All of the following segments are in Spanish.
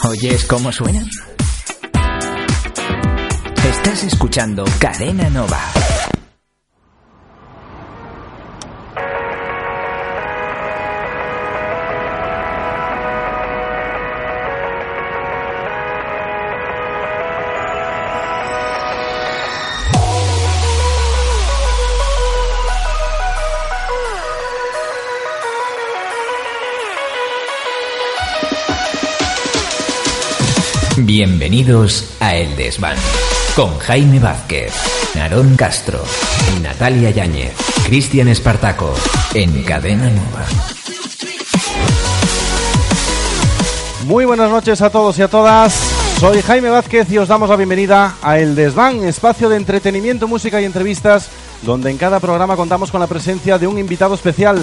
¿Oyes cómo suena? Estás escuchando Cadena Nova. Bienvenidos a El Desván, con Jaime Vázquez, Aarón Castro, Natalia Yáñez, Cristian Espartaco, en Cadena Nova. Muy buenas noches a todos y a todas. Soy Jaime Vázquez y os damos la bienvenida a El Desván, espacio de entretenimiento, música y entrevistas, donde en cada programa contamos con la presencia de un invitado especial.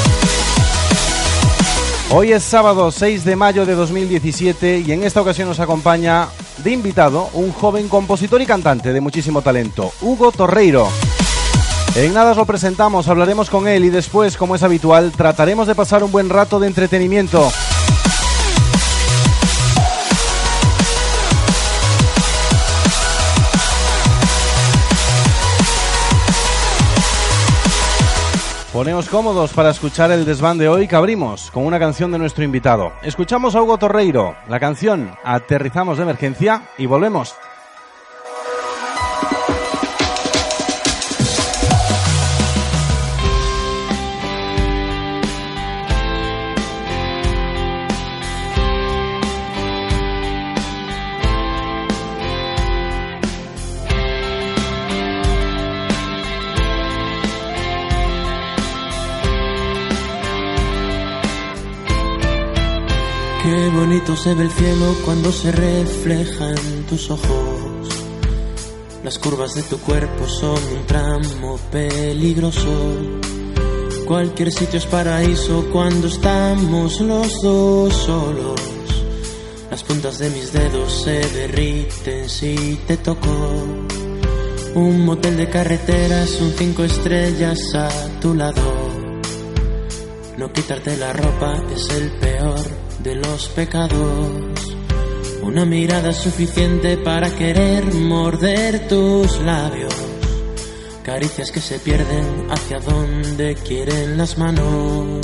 Hoy es sábado 6 de mayo de 2017 y en esta ocasión nos acompaña de invitado un joven compositor y cantante de muchísimo talento, Hugo Torreiro. En nada os lo presentamos, hablaremos con él y después, como es habitual, trataremos de pasar un buen rato de entretenimiento. Poneos cómodos para escuchar el desván de hoy, que abrimos con una canción de nuestro invitado. Escuchamos a Hugo Torreiro, la canción Aterrizamos de Emergencia y volvemos. Qué bonito se ve el cielo cuando se refleja en tus ojos. Las curvas de tu cuerpo son un tramo peligroso. Cualquier sitio es paraíso cuando estamos los dos solos. Las puntas de mis dedos se derriten si te toco. Un motel de carreteras, un 5 estrellas a tu lado. No quitarte la ropa es el peor de los pecados. Una mirada es suficiente para querer morder tus labios. Caricias que se pierden hacia donde quieren las manos.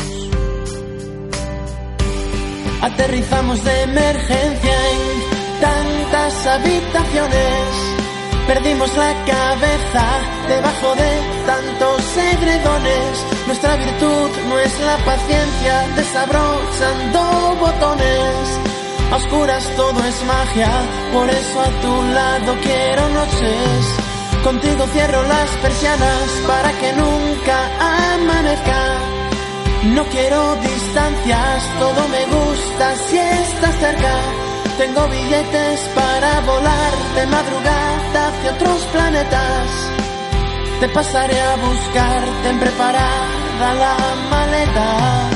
Aterrizamos de emergencia en tantas habitaciones. Perdimos la cabeza debajo de tantos edredones. Nuestra virtud no es la paciencia, desabrochando botones. A oscuras todo es magia, por eso a tu lado quiero noches. Contigo cierro las persianas para que nunca amanezca. No quiero distancias, todo me gusta si estás cerca. Tengo billetes para volar de madrugada hacia otros planetas. Te pasaré a buscar, ten preparada la maleta.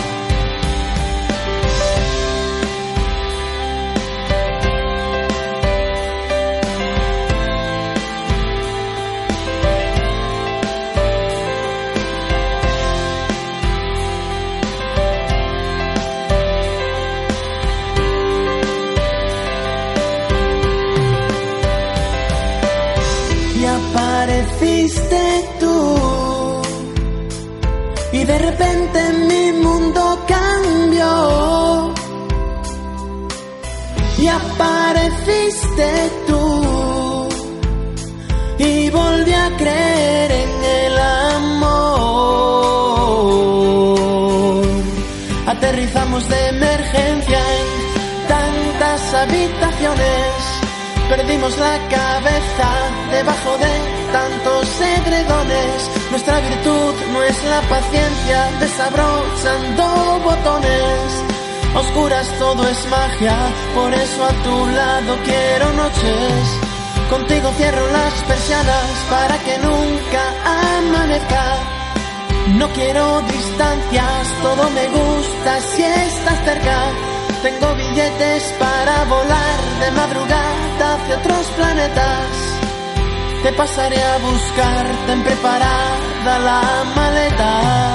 Apareciste tú y de repente mi mundo cambió. Y apareciste tú y volví a creer en el amor. Aterrizamos de emergencia en tantas habitaciones. Perdimos la cabeza debajo de tantos edredones. Nuestra virtud no es la paciencia, desabrochando botones. A oscuras todo es magia, por eso a tu lado quiero noches. Contigo cierro las persianas para que nunca amanezca. No quiero distancias, todo me gusta si estás cerca. Tengo billetes para volar de madrugada hacia otros planetas. Te pasaré a buscar, ten preparada la maleta.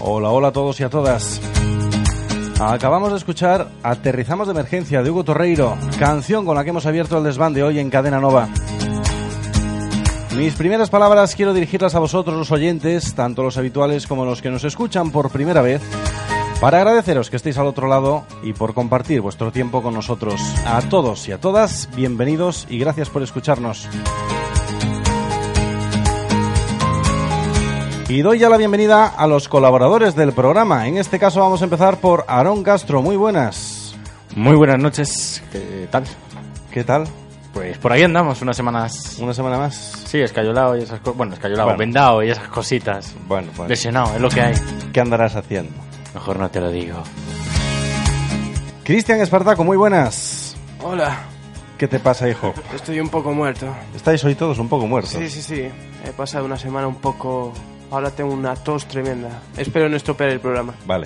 Hola, hola a todos y a todas. Acabamos de escuchar Aterrizamos de Emergencia de Hugo Torreiro, canción con la que hemos abierto el desván de hoy en Cadena Nova. Mis primeras palabras quiero dirigirlas a vosotros, los oyentes, tanto los habituales como los que nos escuchan por primera vez, para agradeceros que estéis al otro lado y por compartir vuestro tiempo con nosotros. A todos y a todas, bienvenidos y gracias por escucharnos. Y doy ya la bienvenida a los colaboradores del programa. En este caso vamos a empezar por Aarón Castro. Muy buenas. Muy buenas noches. ¿Qué tal? ¿Qué tal? Pues por ahí andamos, unas semanas. ¿Una semana más? Sí, escayolado y esas cosas. Bueno, escayolado, Bueno. vendado y esas cositas. Bueno. Lesionado, es lo que hay. ¿Qué andarás haciendo? Mejor no te lo digo. Cristian Espartaco, muy buenas. Hola, ¿Qué te pasa, hijo? estoy un poco muerto. Estáis hoy todos un poco muertos. Sí. He pasado una semana un poco... Ahora tengo una tos tremenda. Espero no estropear el programa. Vale.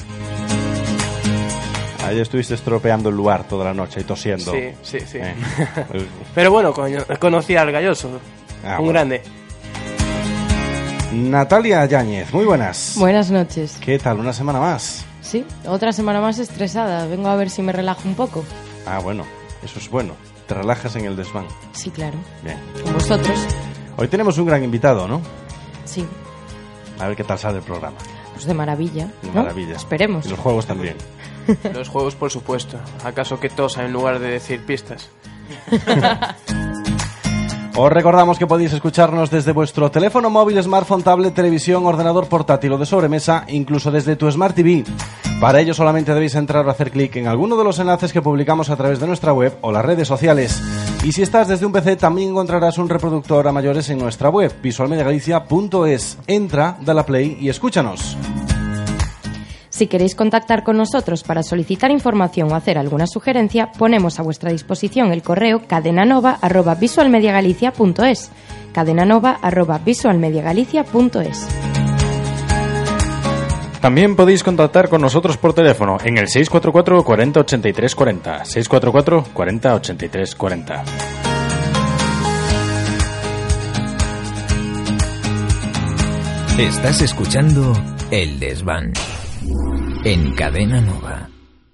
Ayer estuviste estropeando el lugar toda la noche y tosiendo. Sí. Eh. Pero bueno, conocí al Galloso. Bueno. Grande. Natalia Yáñez, muy buenas. Buenas noches. ¿Qué tal? ¿Una semana más? Sí, otra semana más estresada. Vengo a ver si me relajo un poco. Ah, bueno, eso es bueno. Te relajas en el desván. Sí, claro. Bien. Con vosotros. Hoy tenemos un gran invitado, ¿no? Sí, A ver qué tal sale el programa. pues de maravilla. De ¿no? maravilla. Esperemos. Y los juegos también. Los juegos, por supuesto. ¿Acaso que tosa en lugar de decir pistas? Os recordamos que podéis escucharnos desde vuestro teléfono móvil, smartphone, tablet, televisión, ordenador portátil o de sobremesa, incluso desde tu Smart TV. Para ello solamente debéis entrar o hacer clic en alguno de los enlaces que publicamos a través de nuestra web o las redes sociales. Y si estás desde un PC también encontrarás un reproductor a mayores en nuestra web, visualmediagalicia.es. Entra, dale a play y escúchanos. Si queréis contactar con nosotros para solicitar información o hacer alguna sugerencia, ponemos a vuestra disposición el correo cadenanova@visualmediagalicia.es. cadenanova@visualmediagalicia.es. También podéis contactar con nosotros por teléfono en el 644 40 83 40. 644 40 83 40. Estás escuchando El Desván en Cadena Nova.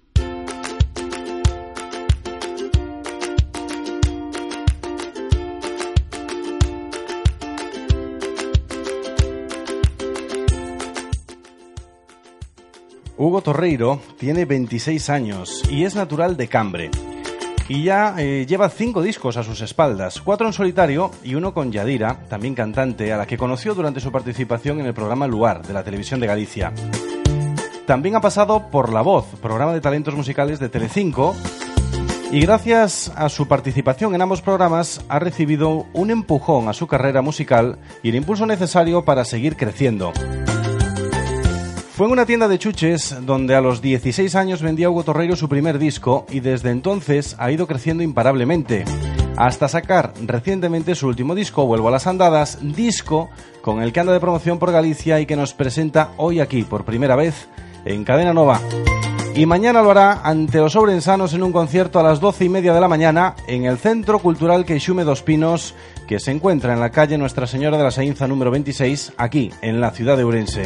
Hugo Torreiro tiene 26 años y es natural de Cambre. Y ya lleva 5 discos a sus espaldas, 4 en solitario y uno con Yadira, también cantante, a la que conoció durante su participación en el programa Luar, de la Televisión de Galicia. También ha pasado por La Voz, programa de talentos musicales de Telecinco, y gracias a su participación en ambos programas ha recibido un empujón a su carrera musical y el impulso necesario para seguir creciendo. Fue en una tienda de chuches donde a los 16 años vendía Hugo Torreiro su primer disco y desde entonces ha ido creciendo imparablemente, hasta sacar recientemente su último disco, Vuelvo a las Andadas, disco con el que anda de promoción por Galicia y que nos presenta hoy aquí por primera vez en Cadena Nova. Y mañana lo hará ante los ourensanos en un concierto a las 12:30 de la mañana en el Centro Cultural Queixume dos Pinos, que se encuentra en la calle Nuestra Señora de la Saínza número 26, aquí en la ciudad de Ourense.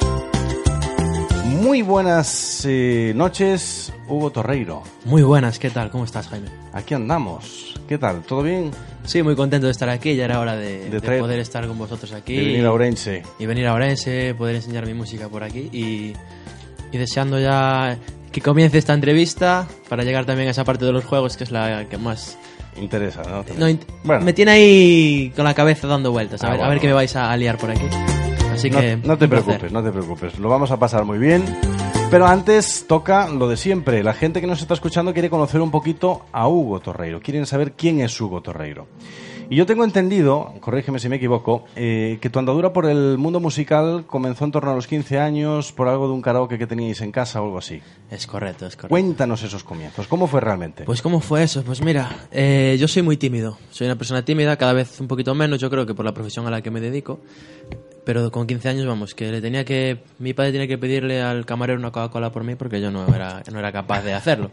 Muy buenas noches, Hugo Torreiro. Muy buenas, ¿qué tal? ¿Cómo estás, Jaime? Aquí andamos. ¿Qué tal? ¿Todo bien? Sí, muy contento de estar aquí, ya era hora de traer- poder estar con vosotros aquí. De venir a Ourense. Y venir a Ourense, poder enseñar mi música por aquí y deseando ya que comience esta entrevista para llegar también a esa parte de los juegos que es la que más... Interesa, ¿no? Bueno, me tiene ahí con la cabeza dando vueltas, a ver bueno. qué me vais a liar por aquí. Así que... No te un placer. preocupes, no te preocupes. Lo vamos a pasar muy bien. Pero antes toca lo de siempre. La gente que nos está escuchando quiere conocer un poquito a Hugo Torreiro. Quieren saber quién es Hugo Torreiro. Y yo tengo entendido, corrígeme si me equivoco, que tu andadura por el mundo musical comenzó en torno a los 15 años por algo de un karaoke que teníais en casa o algo así. Es correcto, es correcto. Cuéntanos esos comienzos. ¿Cómo fue realmente? Pues ¿cómo fue eso? Pues mira, yo soy muy tímido. Soy una persona tímida, cada vez un poquito menos, yo creo que por la profesión a la que me dedico. Pero con 15 años, vamos, que mi padre tenía que pedirle al camarero una Coca-Cola por mí porque yo no era capaz de hacerlo.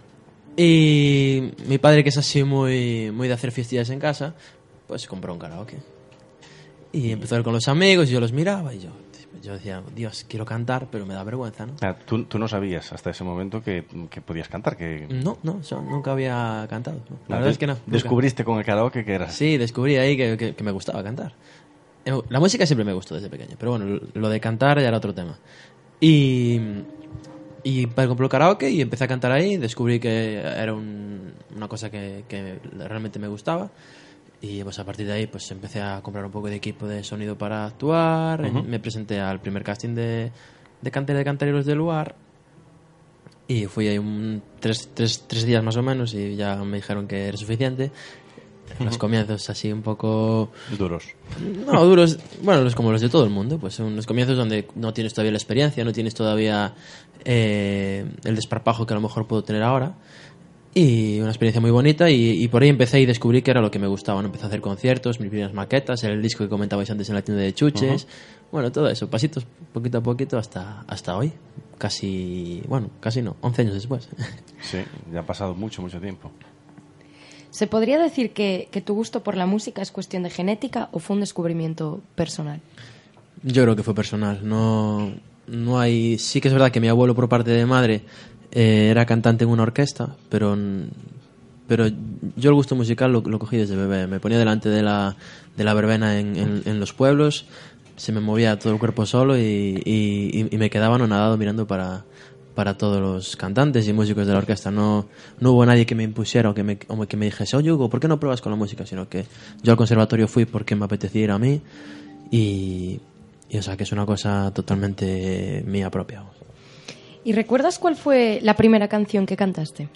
Y mi padre, que es así muy de hacer fiestillas en casa, pues compró un karaoke. Y empezó a ir con los amigos y yo los miraba y yo yo decía, Dios, quiero cantar, pero me da vergüenza, ¿no? Tú no sabías hasta ese momento que podías cantar, que... No, yo nunca había cantado. ¿No? La verdad es que no. ¿Descubriste con el karaoke que eras? Sí, descubrí ahí que me gustaba cantar. La música siempre me gustó desde pequeño, pero bueno, lo de cantar ya era otro tema. Y compré el karaoke y empecé a cantar ahí, descubrí que era una cosa que realmente me gustaba. Y pues a partir de ahí pues empecé a comprar un poco de equipo de sonido para actuar. Me presenté al primer casting de cantera de cantareros del lugar y fui ahí tres días más o menos y ya me dijeron que era suficiente. Los comienzos así un poco... Duros. No, duros, bueno, como los de todo el mundo, pues son los comienzos donde no tienes todavía la experiencia, no tienes todavía el desparpajo que a lo mejor puedo tener ahora. Y una experiencia muy bonita y por ahí empecé y descubrí que era lo que me gustaba, ¿no? Empecé a hacer conciertos, mis primeras maquetas, el disco que comentabais antes en la tienda de chuches, bueno, todo eso, pasitos poquito a poquito hasta hoy, casi no, 11 años después. Sí, ya ha pasado mucho tiempo. ¿Se podría decir que tu gusto por la música es cuestión de genética o fue un descubrimiento personal? Yo creo que fue personal, no hay... Sí que es verdad que mi abuelo por parte de madre era cantante en una orquesta, pero yo el gusto musical lo cogí desde bebé. Me ponía delante de la verbena en los pueblos, se me movía todo el cuerpo solo y me quedaba anonadado mirando para todos los cantantes y músicos de la orquesta. No hubo nadie que me impusiera o que me dijese, oye Hugo, ¿por qué no pruebas con la música? Sino que yo al conservatorio fui porque me apetecía ir a mí y o sea que es una cosa totalmente mía propia. ¿Y recuerdas cuál fue la primera canción que cantaste?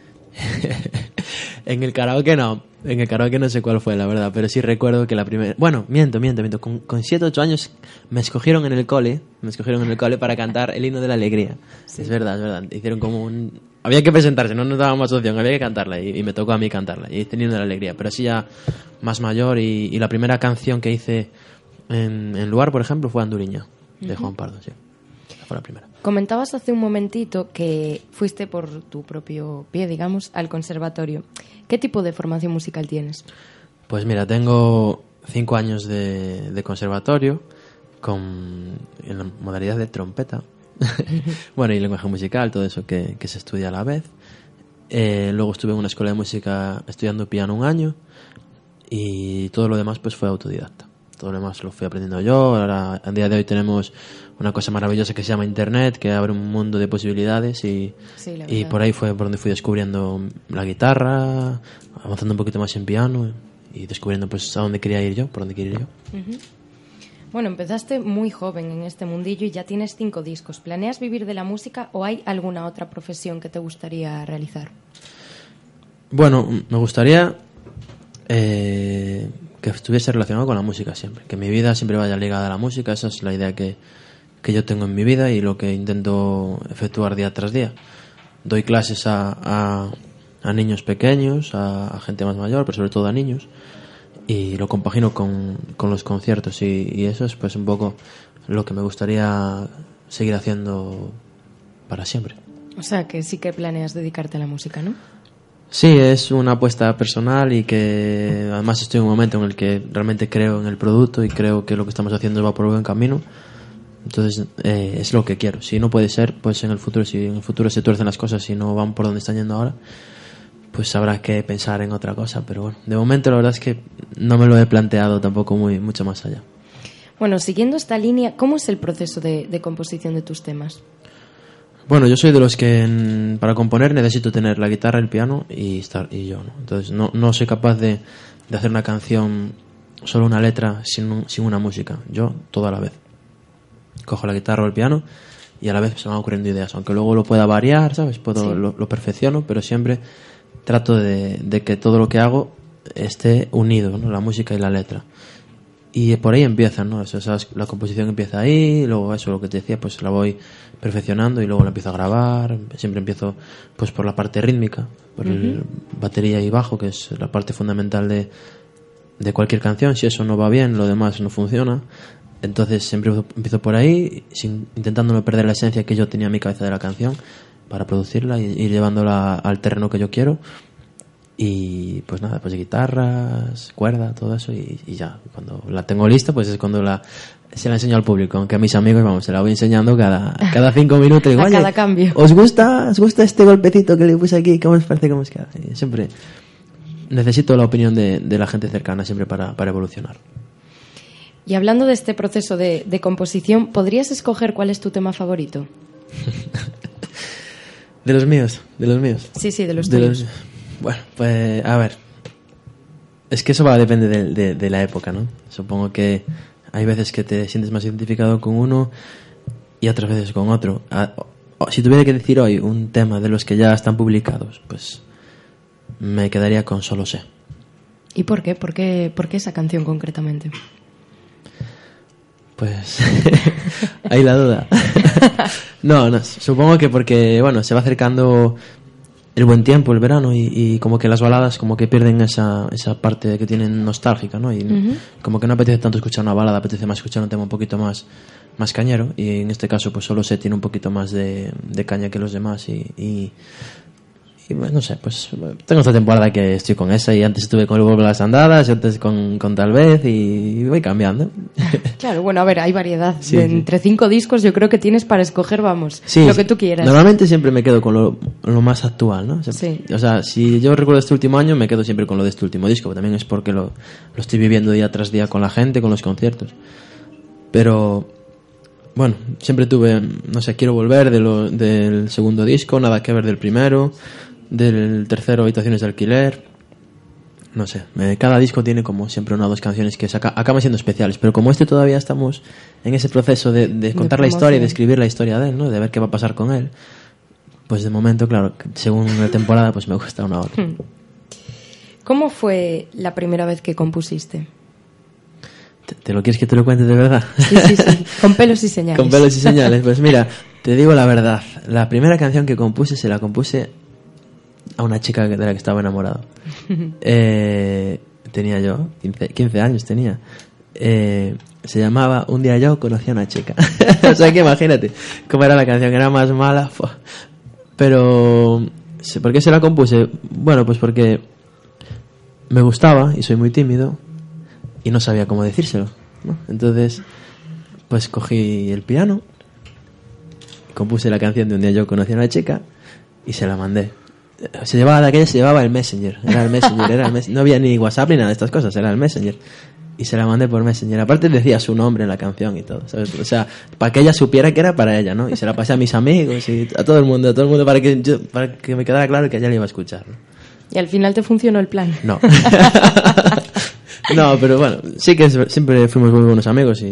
En el karaoke no sé cuál fue, la verdad, pero sí recuerdo que la primera... Bueno, miento. Con 7 o 8 años me escogieron en el cole para cantar el himno de la alegría. Sí. Es verdad. Hicieron como un... Había que presentarse, no nos daban más opción, había que cantarla y me tocó a mí cantarla. Y hice el himno de la alegría, pero así ya más mayor y la primera canción que hice en lugar, por ejemplo, fue Anduriña, de Juan Pardo, sí. Fue la primera. Comentabas hace un momentito que fuiste por tu propio pie, digamos, al conservatorio. ¿Qué tipo de formación musical tienes? Pues mira, tengo 5 años de conservatorio en la modalidad de trompeta. Bueno, y lenguaje musical, todo eso que se estudia a la vez. Luego estuve en una escuela de música estudiando piano 1 año y todo lo demás pues fue autodidacta. Todo lo demás lo fui aprendiendo yo. Ahora, a día de hoy tenemos una cosa maravillosa que se llama Internet, que abre un mundo de posibilidades y por ahí fue por donde fui descubriendo la guitarra, avanzando un poquito más en piano y descubriendo pues a dónde quería ir yo, por dónde quería ir yo. Bueno, empezaste muy joven en este mundillo y ya tienes 5 discos. ¿Planeas vivir de la música o hay alguna otra profesión que te gustaría realizar? Bueno, me gustaría que estuviese relacionado con la música siempre, que mi vida siempre vaya ligada a la música. Esa es la idea que yo tengo en mi vida y lo que intento efectuar día tras día. Doy clases a niños pequeños, a gente más mayor, pero sobre todo a niños, y lo compagino con los conciertos y eso es pues un poco lo que me gustaría seguir haciendo para siempre. O sea, que sí que planeas dedicarte a la música, ¿no? Sí, es una apuesta personal y que además estoy en un momento en el que realmente creo en el producto y creo que lo que estamos haciendo va por buen camino. Entonces es lo que quiero. Si no puede ser, pues en el futuro, si en el futuro se tuercen las cosas y no van por donde están yendo ahora, pues habrá que pensar en otra cosa. Pero bueno, de momento la verdad es que no me lo he planteado tampoco mucho más allá. Bueno, siguiendo esta línea, ¿cómo es el proceso de composición de tus temas? Bueno, yo soy de los que para componer necesito tener la guitarra, el piano y yo, ¿no? Entonces no soy capaz de hacer una canción, solo una letra, sin una música. Yo, todo a la vez. Cojo la guitarra o el piano y a la vez se me van ocurriendo ideas. Aunque luego lo pueda variar, ¿sabes? Sí. Lo perfecciono, pero siempre trato de que todo lo que hago esté unido, ¿no? La música y la letra. Y por ahí empieza, ¿no? La composición empieza ahí, luego eso, lo que te decía, pues la voy perfeccionando y luego la empiezo a grabar. Siempre empiezo pues por la parte rítmica, por el batería y bajo, que es la parte fundamental de cualquier canción. Si eso no va bien, lo demás no funciona. Entonces siempre empiezo por ahí, intentando no perder la esencia que yo tenía en mi cabeza de la canción para producirla y ir llevándola al terreno que yo quiero. Y pues nada, pues guitarras, cuerda, todo eso y ya, cuando la tengo lista pues es cuando la se la enseño al público, aunque a mis amigos, vamos, se la voy enseñando cada 5 minutos. Digo, A oye, cada cambio. ¿os gusta este golpecito que le puse aquí? ¿Cómo os parece? ¿Cómo os queda? Y siempre necesito la opinión de la gente cercana siempre para evolucionar. Y hablando de este proceso de composición, ¿podrías escoger cuál es tu tema favorito? De los míos. Sí, de los tuyos. Bueno, pues a ver. Es que eso va a depender de la época, ¿no? Supongo que hay veces que te sientes más identificado con uno y otras veces con otro. Si tuviera que decir hoy un tema de los que ya están publicados, pues me quedaría con Solo sé. ¿Y por qué? ¿Por qué esa canción concretamente? Pues ahí la duda. No, supongo que porque, bueno, se va acercando el buen tiempo, el verano, y como que las baladas como que pierden esa parte que tienen nostálgica, ¿no? Y como que no apetece tanto escuchar una balada, apetece más escuchar un tema un poquito más cañero, y en este caso pues Solo sé tiene un poquito más de caña que los demás, y bueno, no sé, pues tengo esta temporada que estoy con esa, y antes estuve con el Vuelve a las Andadas, y antes con Tal vez, y voy cambiando. Claro, bueno, a ver, hay variedad. Sí, entre 5 discos yo creo que tienes para escoger, vamos, sí, lo que tú quieras. Normalmente siempre me quedo con lo más actual, ¿no? Sí. O sea, si yo recuerdo este último año, me quedo siempre con lo de este último disco, que también es porque lo estoy viviendo día tras día con la gente, con los conciertos. Pero bueno, siempre tuve, no sé, quiero volver del segundo disco, nada que ver del primero, del tercero, Habitaciones de alquiler. No sé, cada disco tiene como siempre una o dos canciones que acaban siendo especiales, pero como este todavía estamos en ese proceso de contar la historia y de escribir la historia de él, ¿no? De ver qué va a pasar con él, pues de momento, claro, según la temporada, pues me gusta una u otra. ¿Cómo fue la primera vez que compusiste? ¿Te lo quieres que te lo cuente de verdad? Sí, con pelos y señales. Con pelos y señales, pues mira, te digo la verdad, la primera canción que compuse se la compuse a una chica de la que estaba enamorado. Tenía yo 15 años tenía. Se llamaba Un día yo conocí a una chica. O sea que imagínate cómo era la canción, era más mala. Pero ¿por qué se la compuse? Bueno, pues porque me gustaba y soy muy tímido y no sabía cómo decírselo, ¿no? Entonces pues cogí el piano, compuse la canción de Un día yo conocí a una chica y se la mandé. Se llevaba el Messenger. Era el Messenger. No había ni WhatsApp ni nada de estas cosas, era el Messenger. Y se la mandé por Messenger. Aparte decía su nombre en la canción y todo, ¿sabes? O sea, para que ella supiera que era para ella, ¿no? Y se la pasé a mis amigos y a todo el mundo para que me quedara claro que ella le iba a escuchar, ¿no? Y al final te funcionó el plan. No. No, pero bueno, sí que siempre fuimos muy buenos amigos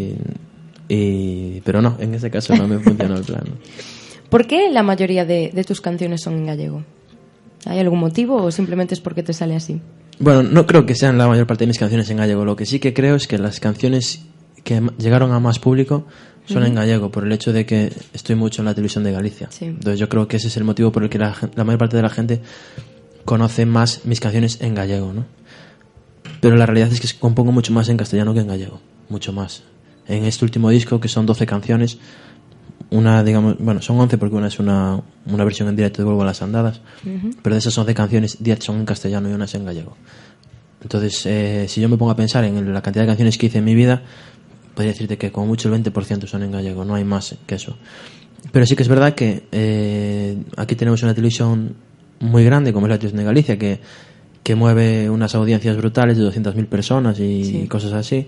pero no, en este caso no me funcionó el plan, ¿no? ¿Por qué la mayoría de tus canciones son en gallego? ¿Hay algún motivo o simplemente es porque te sale así? Bueno, no creo que sean la mayor parte de mis canciones en gallego. Lo que sí que creo es que las canciones que llegaron a más público son en gallego, por el hecho de que estoy mucho en la televisión de Galicia. Sí. Entonces yo creo que ese es el motivo por el que la mayor parte de la gente conoce más mis canciones en gallego, ¿no? Pero la realidad es que compongo mucho más en castellano que en gallego. Mucho más. En este último disco, que son 12 canciones, una, digamos, bueno, son 11 porque una es una versión en directo de Vuelvo a las Andadas, pero de esas 11 canciones 10 son en castellano y una es en gallego. Entonces, si yo me pongo a pensar en la cantidad de canciones que hice en mi vida, podría decirte que como mucho el 20% son en gallego, no hay más que eso. Pero sí que es verdad que aquí tenemos una televisión muy grande como es la Televisión de Galicia, que mueve unas audiencias brutales de 200.000 personas y cosas así.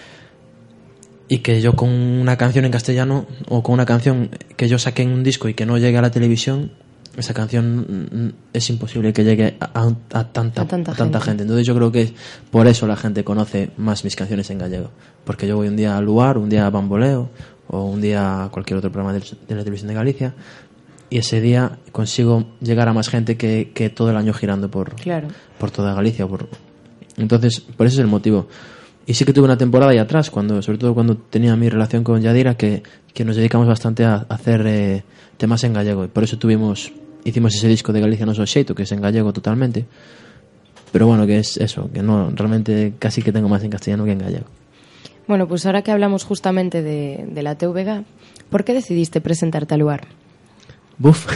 Y que yo con una canción en castellano o con una canción que yo saque en un disco y que no llegue a la televisión, esa canción es imposible que llegue a tanta gente. Entonces yo creo que por eso la gente conoce más mis canciones en gallego, porque yo voy un día al Luar, un día a Bamboleo o un día a cualquier otro programa de la Televisión de Galicia, y ese día consigo llegar a más gente que todo el año girando por toda Galicia. Entonces por eso es el motivo. Y sí que tuve una temporada ahí atrás, sobre todo cuando tenía mi relación con Yadira, que nos dedicamos bastante a hacer temas en gallego. Y por eso hicimos ese disco de Galicia Nos Xeito, que es en gallego totalmente. Pero bueno, que es eso, que no, realmente casi que tengo más en castellano que en gallego. Bueno, pues ahora que hablamos justamente de la TVG, ¿por qué decidiste presentarte al Luar? Buf.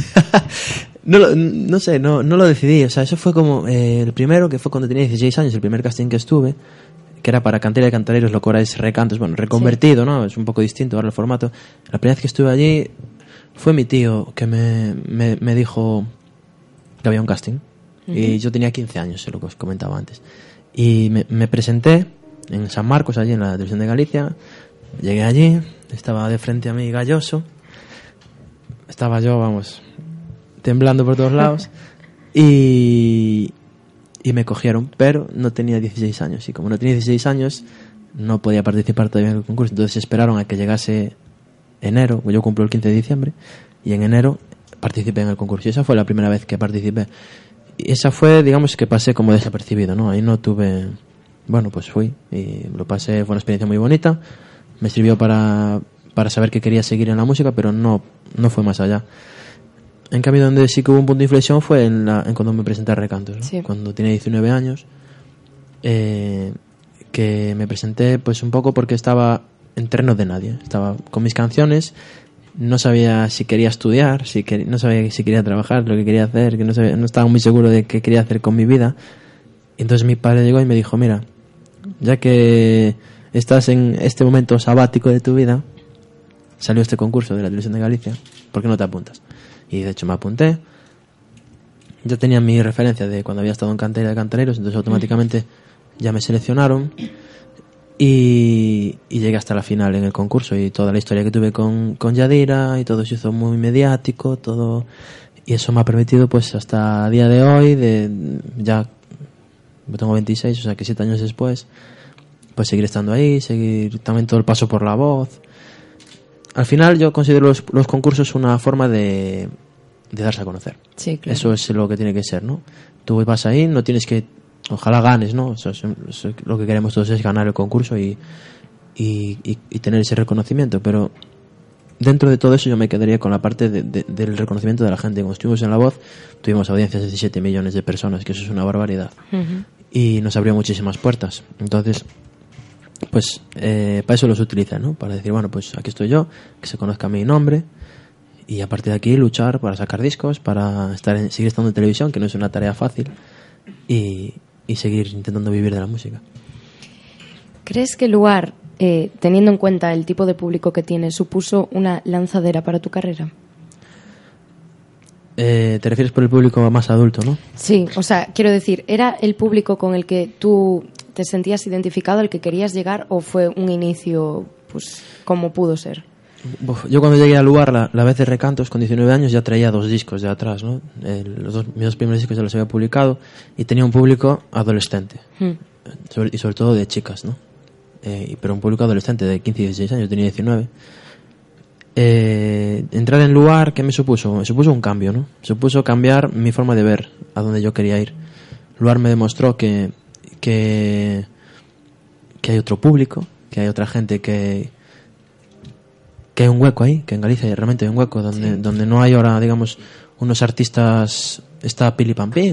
No sé, no lo decidí. O sea, eso fue como el primero, que fue cuando tenía 16 años, el primer casting que estuve, que era para Cantera de Cantareiros, lo que ahora es Recantos, bueno, reconvertido, ¿no? Es un poco distinto ahora el formato. La primera vez que estuve allí fue mi tío que me dijo que había un casting. Y yo tenía 15 años, es lo que os comentaba antes. Y me presenté en San Marcos, allí en la Televisión de Galicia. Llegué allí, estaba de frente a mí Galloso. Estaba yo, vamos, temblando por todos lados. Y me cogieron, pero no tenía 16 años. Y como no tenía 16 años, no podía participar todavía en el concurso. Entonces esperaron a que llegase enero. Yo cumplo el 15 de diciembre. Y en enero participé en el concurso. Y esa fue la primera vez que participé. Y esa fue, digamos, que pasé como desapercibido, ¿no? Ahí no tuve... Bueno, pues fui y lo pasé. Fue una experiencia muy bonita. Me sirvió para saber que quería seguir en la música, pero no fue más allá. En cambio, donde sí que hubo un punto de inflexión fue en cuando me presenté a Recantos, ¿no? Sí. Cuando tenía 19 años, que me presenté pues un poco porque estaba en terreno de nadie. Estaba con mis canciones, no sabía si quería estudiar, no sabía si quería trabajar, lo que quería hacer, que no estaba muy seguro de qué quería hacer con mi vida. Entonces mi padre llegó y me dijo, mira, ya que estás en este momento sabático de tu vida, salió este concurso de la Televisión de Galicia, ¿por qué no te apuntas? Y de hecho me apunté. Yo tenía mi referencia de cuando había estado en Cantera de Cantareiros, entonces automáticamente ya me seleccionaron y llegué hasta la final en el concurso. Y toda la historia que tuve con Yadira y todo se hizo muy mediático, todo, y eso me ha permitido pues hasta el día de hoy, ya tengo 26, o sea que 7 años después, pues seguir estando ahí, seguir también todo el paso por la voz. Al final yo considero los concursos una forma de darse a conocer. Sí, claro. Eso es lo que tiene que ser, ¿no? Tú vas ahí, no tienes que... Ojalá ganes, ¿no? Eso lo que queremos todos es ganar el concurso y tener ese reconocimiento, pero dentro de todo eso yo me quedaría con la parte del reconocimiento de la gente. Cuando estuvimos en La Voz, tuvimos audiencias de 17 millones de personas, que eso es una barbaridad. Uh-huh. Y nos abrió muchísimas puertas. Entonces... pues para eso los utiliza, ¿no? Para decir, bueno, pues aquí estoy yo, que se conozca mi nombre, y a partir de aquí luchar para sacar discos, para seguir estando en televisión, que no es una tarea fácil, y seguir intentando vivir de la música. ¿Crees que el lugar, teniendo en cuenta el tipo de público que tiene, supuso una lanzadera para tu carrera? Te refieres por el público más adulto, ¿no? Sí, o sea, quiero decir, ¿era el público con el que tú te sentías identificado, al que querías llegar, o fue un inicio, pues, como pudo ser? Yo cuando llegué al lugar, la vez de Recantos, con 19 años, ya traía 2 discos de atrás, ¿no? Mis 2 primeros discos ya los había publicado, y tenía un público adolescente, y sobre todo de chicas, ¿no? Pero un público adolescente de 15 y 16 años, yo tenía 19. Entrar en lugar, ¿qué me supuso? Me supuso un cambio, ¿no? Supuso cambiar mi forma de ver a donde yo quería ir. Lugar me demostró que hay otro público, que hay otra gente, que hay un hueco ahí, que en Galicia realmente hay un hueco donde no hay ahora, digamos, unos artistas, está Pili Pampín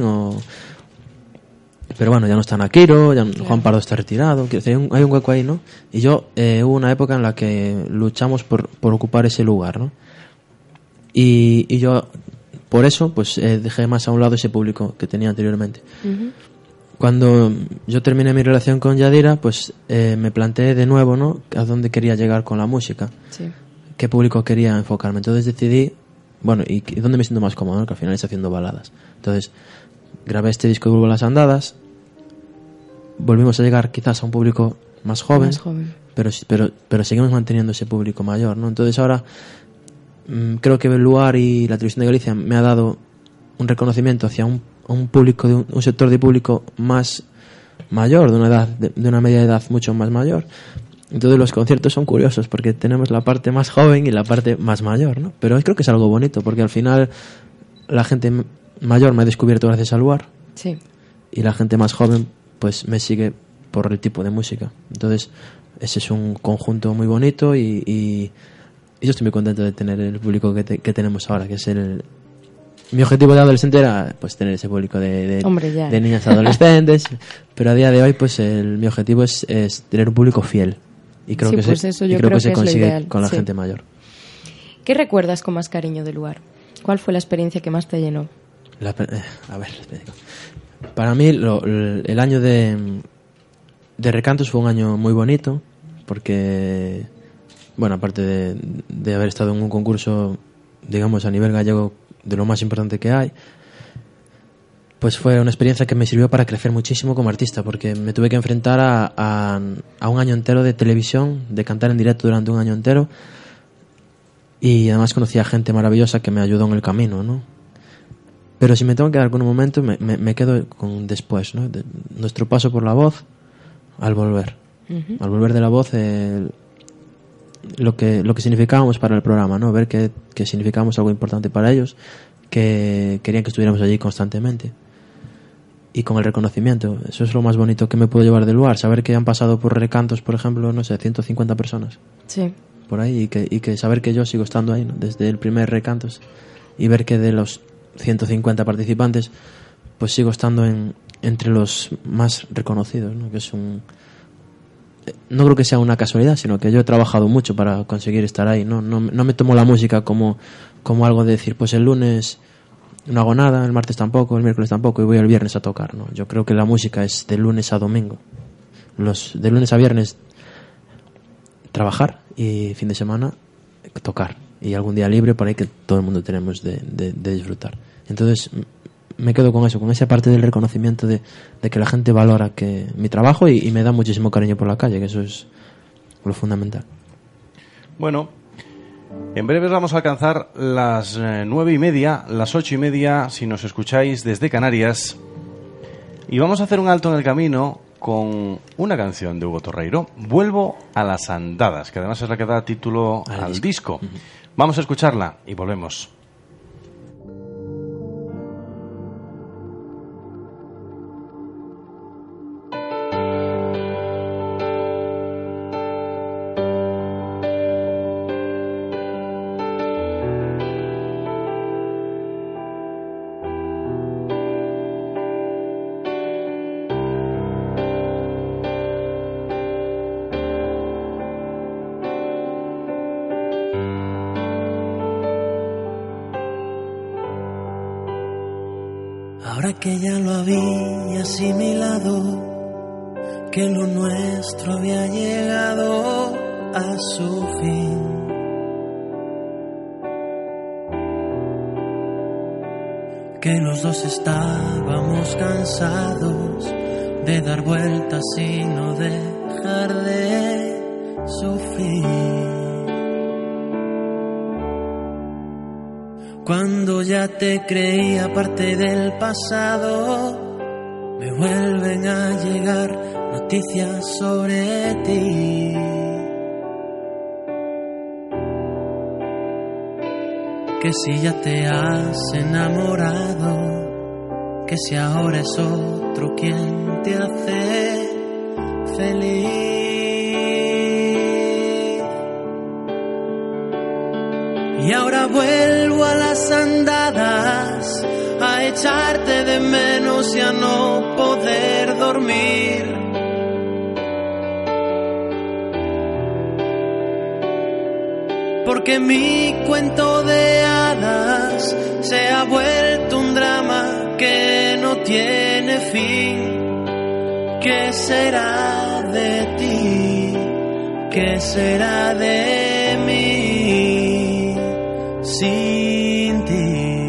pero bueno, ya no está Naquiro, Juan Pardo está retirado, hay un hueco ahí, ¿no? Y yo, hubo una época en la que luchamos por ocupar ese lugar, ¿no? Y yo, por eso, pues dejé más a un lado ese público que tenía anteriormente. Uh-huh. Cuando yo terminé mi relación con Yadira, pues me planteé de nuevo, ¿no? A dónde quería llegar con la música. Sí. Qué público quería enfocarme. Entonces decidí, bueno, y dónde me siento más cómodo, ¿no? Que al final estoy haciendo baladas. Entonces grabé este disco de Vuelvo a las Andadas. Volvimos a llegar quizás a un público más joven. Pero seguimos manteniendo ese público mayor, ¿no? Entonces ahora creo que el lugar y la Televisión de Galicia me ha dado un reconocimiento hacia un público, un sector de público más mayor, de una edad, de una media edad mucho más mayor. Entonces los conciertos son curiosos porque tenemos la parte más joven y la parte más mayor, ¿no? Pero creo que es algo bonito porque al final la gente mayor me ha descubierto gracias al lugar. Sí. Y la gente más joven pues me sigue por el tipo de música. Entonces ese es un conjunto muy bonito y yo estoy muy contento de tener el público que tenemos ahora, que es mi objetivo de adolescente era pues tener ese público de niñas adolescentes, pero a día de hoy pues mi objetivo es tener un público fiel y creo que se consigue con la gente mayor. ¿Qué recuerdas con más cariño del lugar? ¿Cuál fue la experiencia que más te llenó? A ver, para mí el año de de recantos fue un año muy bonito, porque, bueno, aparte de haber estado en un concurso, digamos, a nivel gallego, de lo más importante que hay, pues fue una experiencia que me sirvió para crecer muchísimo como artista, porque me tuve que enfrentar a un año entero de televisión, de cantar en directo durante un año entero, y además conocí a gente maravillosa que me ayudó en el camino, ¿no? Pero si me tengo que dar con un momento, me quedo con después, ¿no? De nuestro paso por la voz, al volver. Uh-huh. Al volver de la voz, lo que significábamos para el programa, ¿no? Ver que significábamos algo importante para ellos, que querían que estuviéramos allí constantemente. Y con el reconocimiento, eso es lo más bonito que me puedo llevar del lugar, saber que han pasado por recantos, por ejemplo, no sé, 150 personas. Sí. Por ahí, y que saber que yo sigo estando ahí, ¿no? Desde el primer recantos, y ver que de los 150 participantes, pues sigo estando entre los más reconocidos, ¿no? Que es no creo que sea una casualidad, sino que yo he trabajado mucho para conseguir estar ahí. No me tomo la música como algo de decir, pues el lunes no hago nada, el martes tampoco, el miércoles tampoco, y voy el viernes a tocar, ¿no? Yo creo que la música es de lunes a domingo. De lunes a viernes trabajar, y fin de semana tocar, y algún día libre por ahí que todo el mundo tenemos de disfrutar. Entonces me quedo con eso, con esa parte del reconocimiento de que la gente valora mi trabajo y me da muchísimo cariño por la calle, que eso es lo fundamental. Bueno, en breve vamos a alcanzar las 9:30, las 8:30 si nos escucháis desde Canarias, y vamos a hacer un alto en el camino con una canción de Hugo Torreiro, Vuelvo a las andadas, que además es la que da título al disco. Uh-huh. Vamos a escucharla y volvemos. Ahora que ya lo había asimilado, que lo nuestro había llegado a su fin, que los dos estábamos cansados de dar vueltas y no dejar de sufrir. Cuando ya te creía parte del pasado, me vuelven a llegar noticias sobre ti. Que si ya te has enamorado, que si ahora es otro quien te hace feliz. Y ahora vuelvo a las andadas, a echarte de menos y a no poder dormir. Porque mi cuento de hadas se ha vuelto un drama que no tiene fin. ¿Qué será de ti? ¿Qué será de mí sin ti?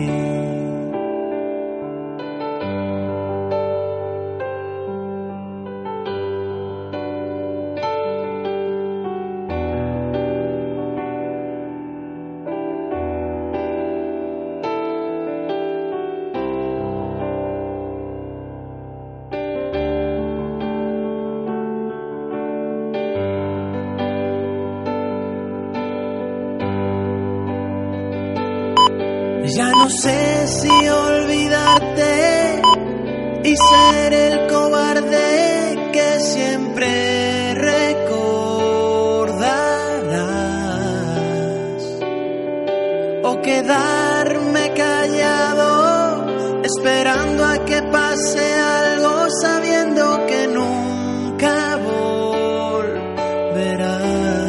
Ya no sé si olvidarte y ser el cobarde que siempre recordarás, o quedarme callado esperando a que pase algo, sabiendo que nunca volverás.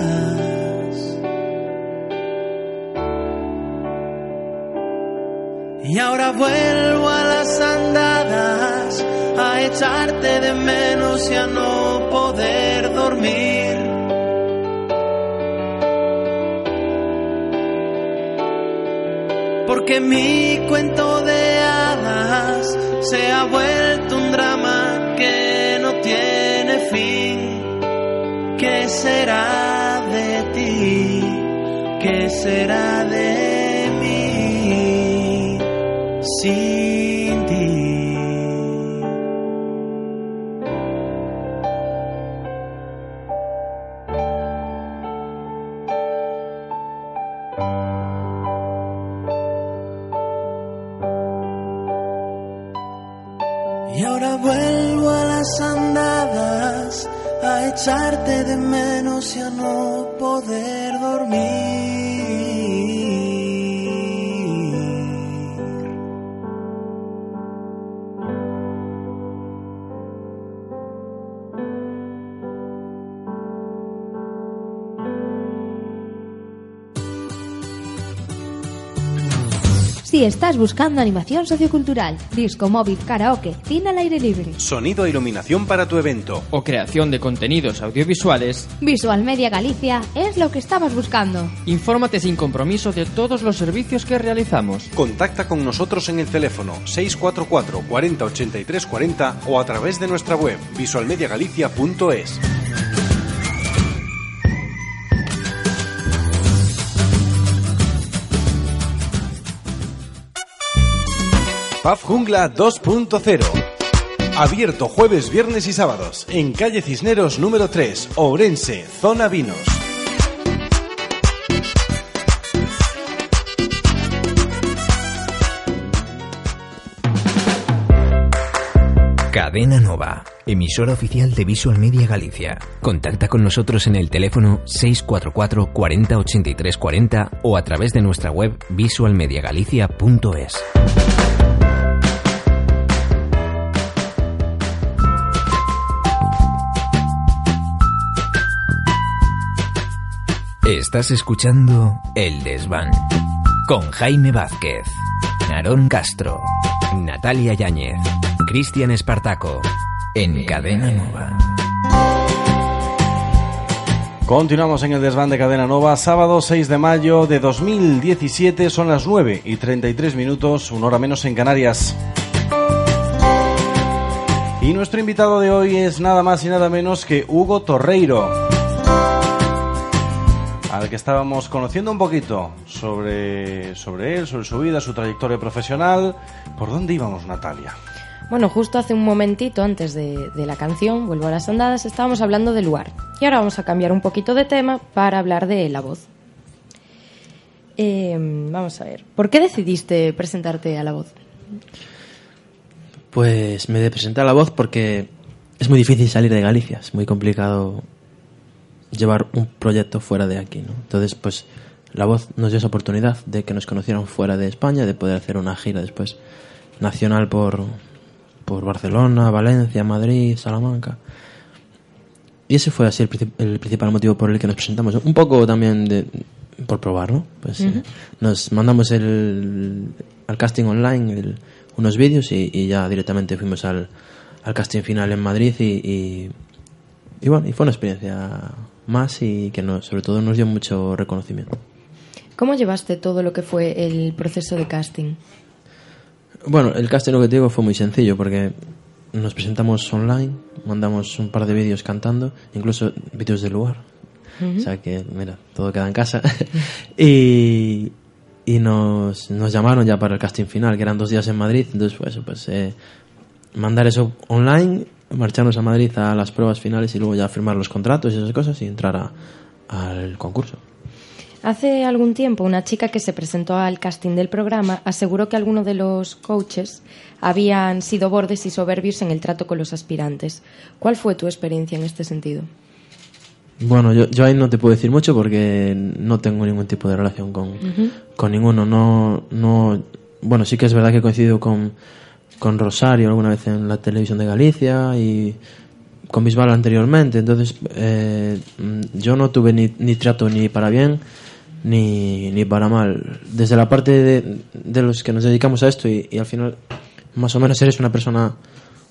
Y ahora vuelvo a las andadas, a echarte de menos y a no no poder dormir. Porque mi cuento de hadas se ha vuelto un drama que no tiene fin. ¿Qué será de ti? ¿Qué será de mí sin ti? Y ahora vuelvo a las andadas, a echarte de menos y a no poder dormir. Si estás buscando animación sociocultural, disco móvil, karaoke, cine al aire libre, Sonido e iluminación para tu evento. o creación de contenidos audiovisuales, Visual Media Galicia es lo que estabas buscando. infórmate sin compromiso de todos los servicios que realizamos. Contacta con nosotros en el teléfono 644 40 83 40 o a través de nuestra web visualmediagalicia.es. Pub Jungla 2.0. Abierto jueves, viernes y sábados en calle Cisneros número 3, Ourense, zona Vinos. Cadena Nova, emisora oficial de Visual Media Galicia. Contacta con nosotros en el teléfono 644 40 83 40 o a través de nuestra web visualmediagalicia.es. Estás escuchando El Desván con Jaime Vázquez, Narón Castro, Natalia Yáñez, Cristian Espartaco, en Cadena Nova. Continuamos en el desván de Cadena Nova, sábado 6 de mayo de 2017, son las 9:33, una hora menos en Canarias. Y nuestro invitado de hoy es nada más y nada menos que Hugo Torreiro, al que estábamos conociendo un poquito sobre él, sobre su vida, su trayectoria profesional. ¿Por dónde íbamos, Natalia? Bueno, justo hace un momentito, antes de la canción, Vuelvo a las andadas, estábamos hablando del lugar. Y ahora vamos a cambiar un poquito de tema para hablar de la voz. Vamos a ver, ¿por qué decidiste presentarte a la voz? Pues me presenté a la voz porque es muy difícil salir de Galicia, es muy complicado llevar un proyecto fuera de aquí, ¿no? Entonces, pues la voz nos dio esa oportunidad de que nos conocieran fuera de España, de poder hacer una gira después nacional por Barcelona, Valencia, Madrid, Salamanca. Y ese fue así el principal motivo por el que nos presentamos. Un poco también por probar, ¿no? Pues nos mandamos al casting online unos vídeos y ya directamente fuimos al casting final en Madrid y bueno, y fue una experiencia más y que sobre todo nos dio mucho reconocimiento. ¿Cómo llevaste todo lo que fue el proceso de casting? Bueno, el casting, lo que te digo, fue muy sencillo porque nos presentamos online, mandamos un par de vídeos cantando, incluso vídeos del lugar. O sea que, mira, todo queda en casa. y nos llamaron ya para el casting final, que eran 2 días en Madrid. Entonces, pues mandar eso online, marcharnos a Madrid a las pruebas finales y luego ya firmar los contratos y esas cosas y entrar al concurso. Hace algún tiempo una chica que se presentó al casting del programa aseguró que algunos de los coaches habían sido bordes y soberbios en el trato con los aspirantes. ¿Cuál fue tu experiencia en este sentido? Bueno, yo ahí no te puedo decir mucho porque no tengo ningún tipo de relación con ninguno. No, bueno, sí que es verdad que he coincidido con Rosario alguna vez en la televisión de Galicia y con Bisbal anteriormente. Entonces yo no tuve ni trato ni para bien ni para mal. Desde la parte de los que nos dedicamos a esto y al final más o menos eres una persona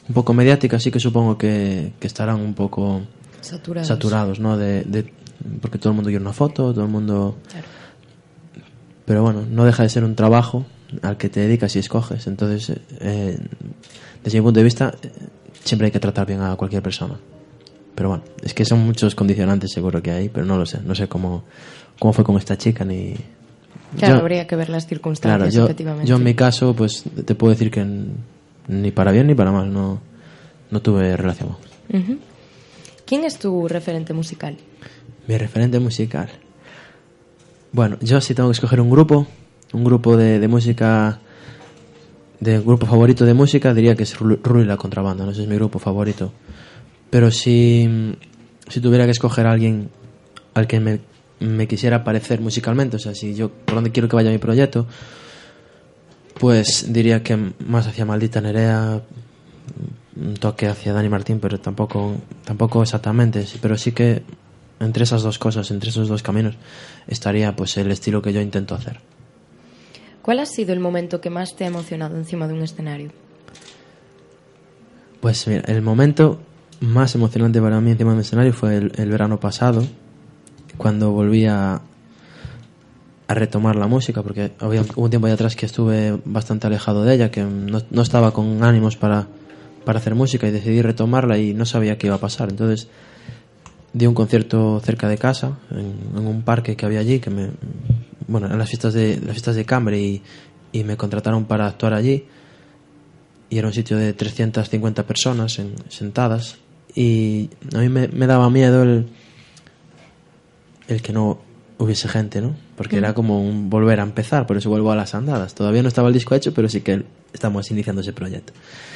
un poco mediáticas, sí que supongo que estarán un poco saturados, ¿no? Porque todo el mundo quiere una foto, todo el mundo... Claro. Pero bueno, no deja de ser un trabajo al que te dedicas y escoges. Entonces, desde mi punto de vista, siempre hay que tratar bien a cualquier persona. Pero bueno, es que son muchos condicionantes seguro que hay, pero no lo sé. No sé cómo fue con esta chica ni... Claro, habría que ver las circunstancias, claro, efectivamente. Yo en mi caso, pues te puedo decir que ni para bien ni para mal no tuve relación. Uh-huh. ¿Quién es tu referente musical? Mi referente musical. Bueno, yo si tengo que escoger un grupo de música, de grupo favorito de música, diría que es Rulo y la Contrabanda, no sé, es mi grupo favorito. Pero si tuviera que escoger a alguien al que me quisiera parecer musicalmente, o sea, si yo por donde quiero que vaya mi proyecto, pues diría que más hacia Maldita Nerea, un toque hacia Dani Martín, pero tampoco exactamente, pero sí que entre esas dos cosas, entre esos dos caminos, estaría pues el estilo que yo intento hacer. ¿Cuál ha sido el momento que más te ha emocionado encima de un escenario? Pues mira, el momento más emocionante para mí encima de un escenario fue el verano pasado, cuando volví a retomar la música, porque hubo un tiempo ahí atrás que estuve bastante alejado de ella, que no estaba con ánimos para hacer música, y decidí retomarla y no sabía qué iba a pasar. Entonces di un concierto cerca de casa, en un parque que había allí, en las fiestas de Cambre, y me contrataron para actuar allí, y era un sitio de 350 personas sentadas, y a mí me daba miedo el que no hubiese gente, ¿no? Porque era como un volver a empezar, por eso vuelvo a las andadas. Todavía no estaba el disco hecho, pero sí que estamos iniciando ese proyecto.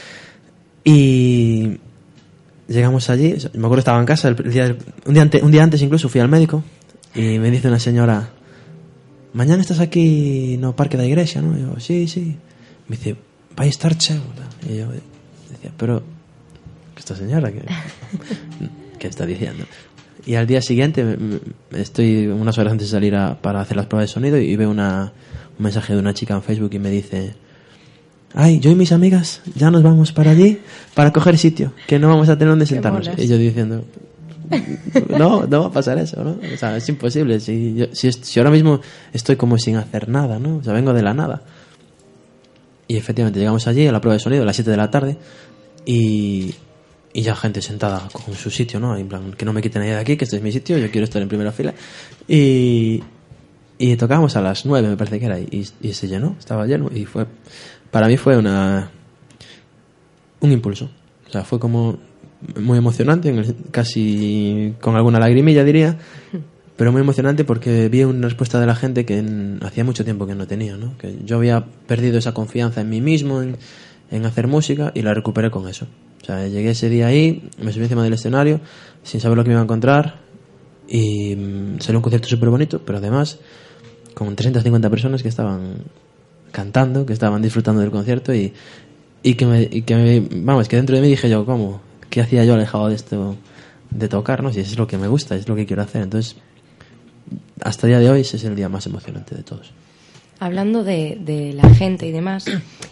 Y llegamos allí, me acuerdo que estaba en casa, un día antes incluso fui al médico, y me dice una señora: mañana estás aquí no Parque da Iglesia, ¿no? Y yo, sí. Me dice: vai estar cheo. Y yo decía: pero esta señora ¿qué está diciendo? Y al día siguiente estoy unas horas antes de salir para hacer las pruebas de sonido, y veo un mensaje de una chica en Facebook y me dice: ay, yo y mis amigas ya nos vamos para allí para coger sitio, que no vamos a tener donde sentarnos. Y yo diciendo: no va a pasar eso, ¿no? O sea, es imposible. Si ahora mismo estoy como sin hacer nada, ¿no? O sea, vengo de la nada. Y efectivamente llegamos allí a la prueba de sonido a las 7 de la tarde, y ya gente sentada con su sitio, ¿no? En plan, que no me quiten nadie de aquí, que este es mi sitio, yo quiero estar en primera fila. Y tocábamos a las 9, me parece que era, y se llenó, estaba lleno, y para mí fue un impulso. O sea, fue como muy emocionante, casi con alguna lagrimilla diría, pero muy emocionante porque vi una respuesta de la gente que hacía mucho tiempo que no tenía, ¿no? Que yo había perdido esa confianza en mí mismo, en hacer música, y la recuperé con eso. O sea, llegué ese día ahí, me subí encima del escenario sin saber lo que me iba a encontrar, y salió un concierto súper bonito, pero además con 350 personas que estaban cantando, que estaban disfrutando del concierto, y que dentro de mí dije yo: ¿cómo? ¿Qué hacía yo alejado de esto de tocar, no? Si es lo que me gusta, es lo que quiero hacer. Entonces, hasta el día de hoy ese es el día más emocionante de todos. Hablando de la gente y demás,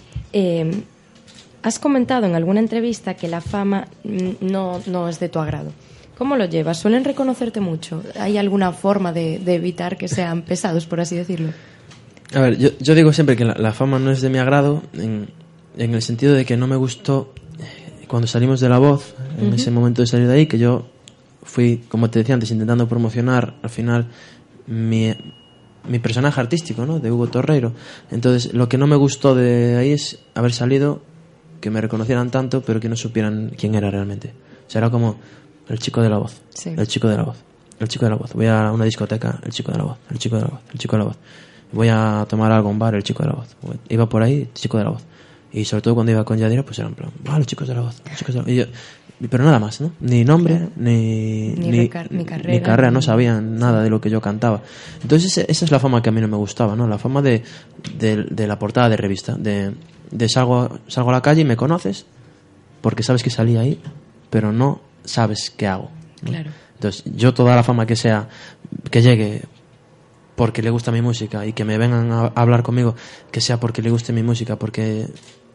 has comentado en alguna entrevista que la fama no es de tu agrado. ¿Cómo lo llevas? ¿Suelen reconocerte mucho? ¿Hay alguna forma de evitar que sean pesados, por así decirlo? A ver, yo digo siempre que la fama no es de mi agrado, en el sentido de que no me gustó cuando salimos de La Voz, en ese momento de salir de ahí, que yo fui, como te decía antes, intentando promocionar al final mi personaje artístico, ¿no? De Hugo Torreiro. Entonces, lo que no me gustó de ahí es haber salido, que me reconocieran tanto, pero que no supieran quién era realmente. O sea, era como el chico de La Voz, sí. El chico de La Voz, el chico de La Voz. Voy a una discoteca, el chico de La Voz, el chico de La Voz, el chico de La Voz. Voy a tomar algo en un bar, el chico de La Voz. Iba por ahí, el chico de La Voz. Y sobre todo cuando iba con Yadira, pues era en plan: los chicos de La Voz, los chicos de La Voz. Y yo, pero nada más, ¿no? Ni nombre, ni carrera, no sabían nada de lo que yo cantaba. Entonces esa es la fama que a mí no me gustaba, ¿no? La fama de la portada de revista, de salgo a la calle y me conoces porque sabes que salí ahí, pero no sabes qué hago, ¿no? Claro. Entonces yo toda la fama que llegue porque le gusta mi música, y que me vengan a hablar conmigo, que sea porque le guste mi música, porque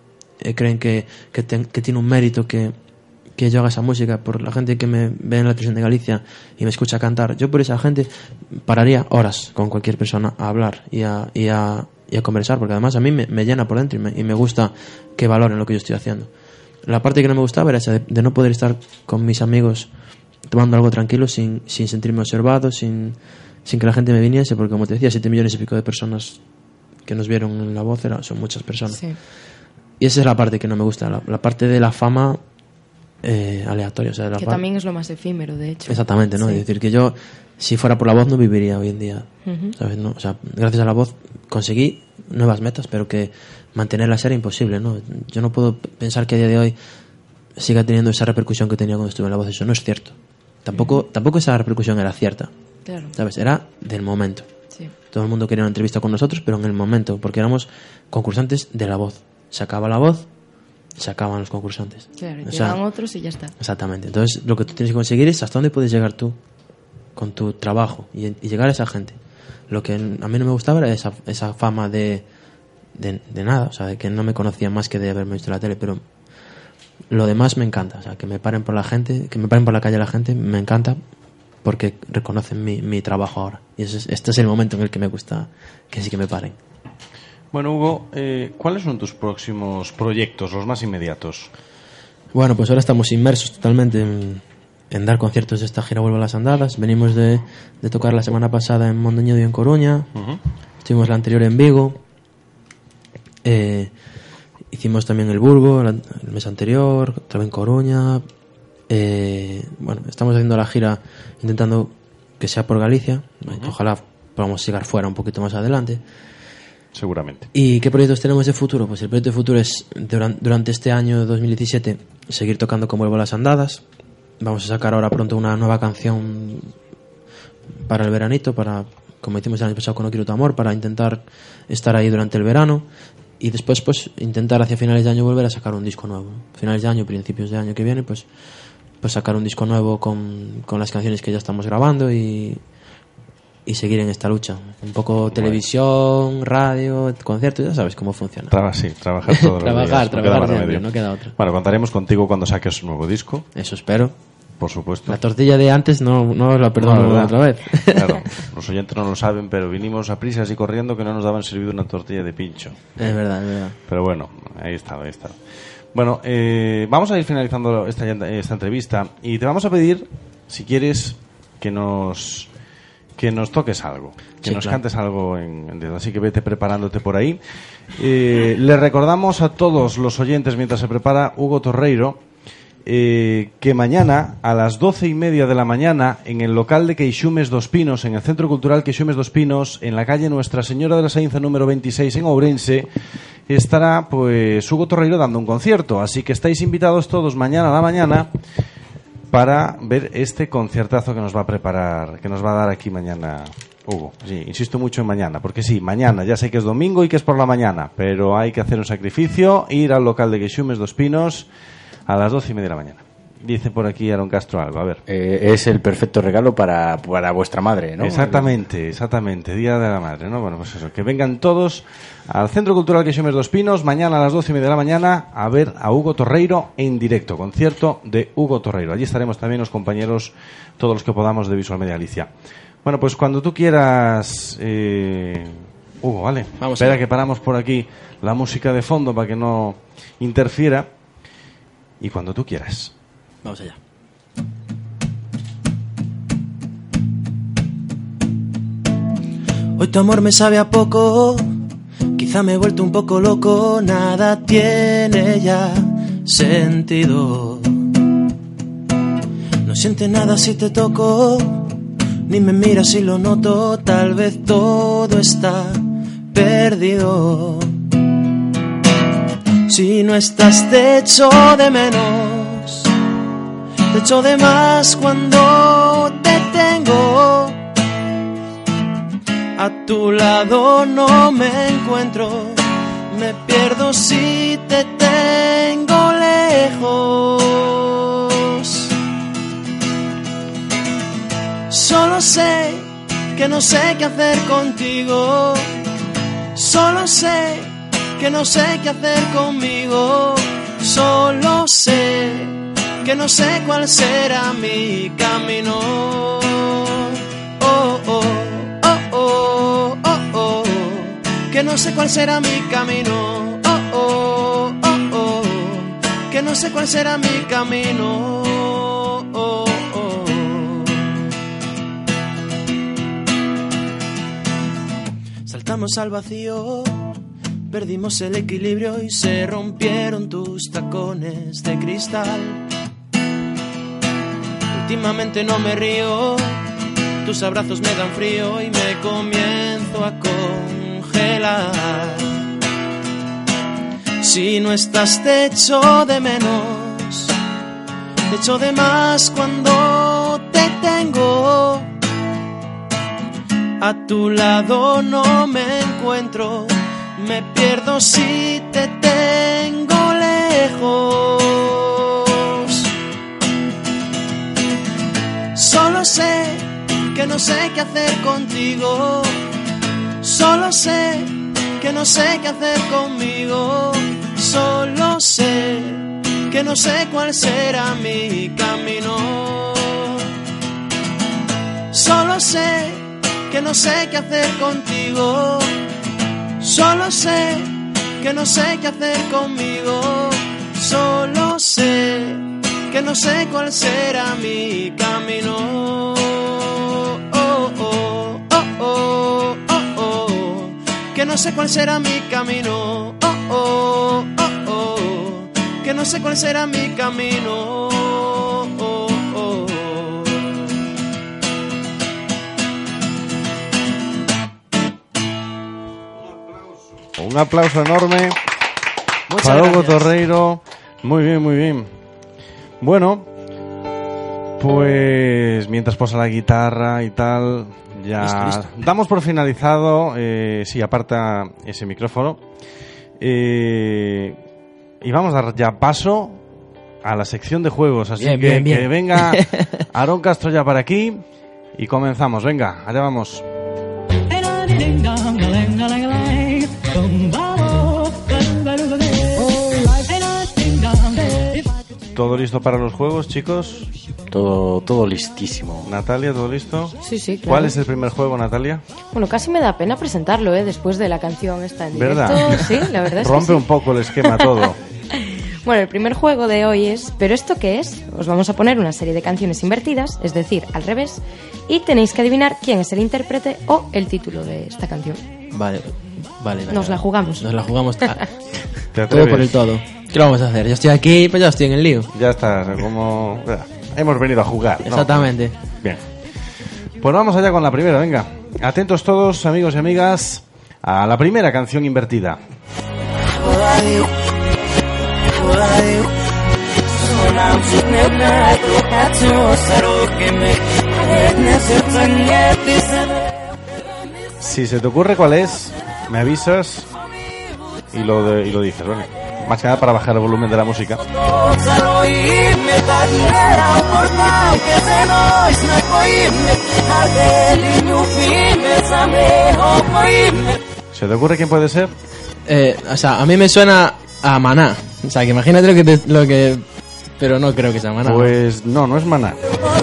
creen que tiene un mérito que yo haga esa música, por la gente que me ve en la televisión de Galicia y me escucha cantar. Yo por esa gente pararía horas con cualquier persona a hablar y a conversar, porque además a mí me llena por dentro y me gusta que valoren lo que yo estoy haciendo. La parte que no me gustaba era esa de no poder estar con mis amigos tomando algo tranquilo sin sentirme observado, sin que la gente me viniese, porque como te decía, 7 millones y pico de personas que nos vieron en La Voz son muchas personas. Sí. Y esa es la parte que no me gusta, la parte de la fama aleatoria. O sea, que también es lo más efímero, de hecho. Exactamente, ¿no? Sí. Es decir, que yo, si fuera por La Voz, no viviría hoy en día. Uh-huh. ¿Sabes? ¿No? O sea, gracias a La Voz conseguí nuevas metas, pero que mantenerlas era imposible, ¿no? Yo no puedo pensar que a día de hoy siga teniendo esa repercusión que tenía cuando estuve en La Voz. Eso no es cierto. Tampoco esa repercusión era cierta. Claro. ¿Sabes? Era del momento. Sí. Todo el mundo quería una entrevista con nosotros, pero en el momento, porque éramos concursantes de La Voz. Se acaba La Voz, se acaban los concursantes. Claro, o sea, llegan otros y ya está. Exactamente. Entonces, lo que tú tienes que conseguir es hasta dónde puedes llegar tú con tu trabajo y llegar a esa gente. Lo que a mí no me gustaba era esa fama de nada, o sea, de que no me conocían más que de haberme visto en la tele, pero lo demás me encanta, o sea, que me paren por la calle la gente, me encanta porque reconocen mi trabajo ahora. Y este es el momento en el que me gusta que sí que me paren. Bueno, Hugo, ¿cuáles son tus próximos proyectos, los más inmediatos? Bueno, pues ahora estamos inmersos totalmente en dar conciertos de esta gira Vuelvo a las Andadas. Venimos de tocar la semana pasada en Mondoñedo y en Coruña. Uh-huh. Estuvimos la anterior en Vigo. Hicimos también el Burgo el mes anterior, otra vez en Coruña. Bueno, estamos haciendo la gira intentando que sea por Galicia. Uh-huh. Ojalá podamos llegar fuera un poquito más adelante. Seguramente. ¿Y qué proyectos tenemos de futuro? Pues el proyecto de futuro es durante este año 2017 seguir tocando con Vuelvo a las Andadas. Vamos a sacar ahora pronto una nueva canción para el veranito, como hicimos el año pasado con No Quiero Tu Amor, para intentar estar ahí durante el verano y después pues intentar hacia finales de año volver a sacar un disco nuevo. Finales de año, principios de año que viene, pues sacar un disco nuevo con las canciones que ya estamos grabando y seguir en esta lucha. Un poco televisión, radio, conciertos, ya sabes cómo funciona. Trabajar todos los días. Trabajar siempre, no queda otra. Bueno, contaremos contigo cuando saques un nuevo disco. Eso espero. Por supuesto. La tortilla de antes no os la perdono otra vez. Claro, los oyentes no lo saben, pero vinimos a prisas y corriendo que no nos daban servido una tortilla de pincho. Es verdad. Pero bueno, ahí está. Bueno, vamos a ir finalizando esta entrevista y te vamos a pedir, si quieres, que nos toques algo, que nos cantes algo así que vete preparándote por ahí. Le recordamos a todos los oyentes, mientras se prepara Hugo Torreiro, que mañana a las 12:30 de la mañana en el local de Queixumes dos Pinos, en el Centro Cultural Queixumes dos Pinos, en la calle Nuestra Señora de la Sainza número 26 en Ourense, estará pues Hugo Torreiro dando un concierto, así que estáis invitados todos mañana a la mañana para ver este conciertazo que nos va a preparar, que nos va a dar aquí mañana Hugo. Sí, insisto mucho en mañana, porque sí, mañana, ya sé que es domingo y que es por la mañana, pero hay que hacer un sacrificio, ir al local de Queixumes dos Pinos a las 12:30 de la mañana. Dice por aquí Aaron Castro algo, a ver. Es el perfecto regalo para vuestra madre, ¿no? Exactamente, Día de la Madre, ¿no? Bueno, pues eso, que vengan todos al Centro Cultural Queixumes dos Pinos mañana a las 12:30 de la mañana a ver a Hugo Torreiro en directo, concierto de Hugo Torreiro. Allí estaremos también los compañeros, todos los que podamos de Visual Media Galicia. Bueno, pues cuando tú quieras, Hugo, ¿vale? Vamos. Espera que paramos por aquí la música de fondo para que no interfiera. Y cuando tú quieras. Vamos allá. Hoy tu amor me sabe a poco, quizá me he vuelto un poco loco, nada tiene ya sentido. No sientes nada si te toco, ni me miras si lo noto, tal vez todo está perdido. Si no estás te echo de menos, te echo de más cuando te tengo. A tu lado no me encuentro, me pierdo si te tengo lejos. Solo sé que no sé qué hacer contigo, solo sé que no sé qué hacer conmigo. Solo sé que no sé cuál será mi camino. Oh, oh, oh, oh, oh, oh. Que no sé cuál será mi camino. Oh, oh, oh, oh. Que no sé cuál será mi camino. Oh, oh. Saltamos al vacío, perdimos el equilibrio y se rompieron tus tacones de cristal. Últimamente no me río, tus abrazos me dan frío y me comienzo a congelar. Si no estás te echo de menos, te echo de más cuando te tengo. A tu lado no me encuentro, me pierdo si te tengo lejos. Solo sé que no sé qué hacer contigo. Solo sé que no sé qué hacer conmigo. Solo sé que no sé cuál será mi camino. Solo sé que no sé qué hacer contigo. Solo sé que no sé qué hacer conmigo. Solo sé que no sé cuál será mi camino. Oh, oh, oh, oh, oh, oh. Que no sé cuál será mi camino. Oh, oh, oh, oh. Que no sé cuál será mi camino. Oh, oh. Un aplauso enorme Muchas para Hugo gracias. Torreiro. Muy bien, muy bien. Bueno, pues mientras posa la guitarra y tal, ya Listo. damos por finalizado. Sí, aparta ese micrófono. Y vamos a dar ya paso a la sección de juegos. Así Bien, que, bien, bien. que venga Aarón Castro ya para aquí y comenzamos. Venga, allá vamos. ¿Todo listo para los juegos, chicos? Todo listísimo. Natalia, ¿todo listo? Sí, sí, claro. ¿Cuál es el primer juego, Natalia? Bueno, casi me da pena presentarlo, después de la canción esta en directo. ¿Verdad? Sí, la verdad es Rompe que sí. un poco el esquema todo. Bueno, el primer juego de hoy es ¿pero esto qué es? Os vamos a poner una serie de canciones invertidas, es decir, al revés, y tenéis que adivinar quién es el intérprete o el título de esta canción. Vale. Nos la jugamos. Nos la jugamos. ¿Te Todo atreves? por el todo. ¿Qué lo vamos a hacer? Yo estoy aquí, pues ya estoy en el lío. Ya está, como... Hemos venido a jugar, ¿no? Exactamente. Bien. Pues vamos allá con la primera, venga. Atentos todos, amigos y amigas, a la primera canción invertida. Si se te ocurre cuál es, me avisas y lo dices, ¿vale? Más que nada para bajar el volumen de la música. ¿Se te ocurre quién puede ser? O sea, a mí me suena a Maná. O sea, que imagínate lo que... Pero no creo que sea Maná. Pues no es Maná.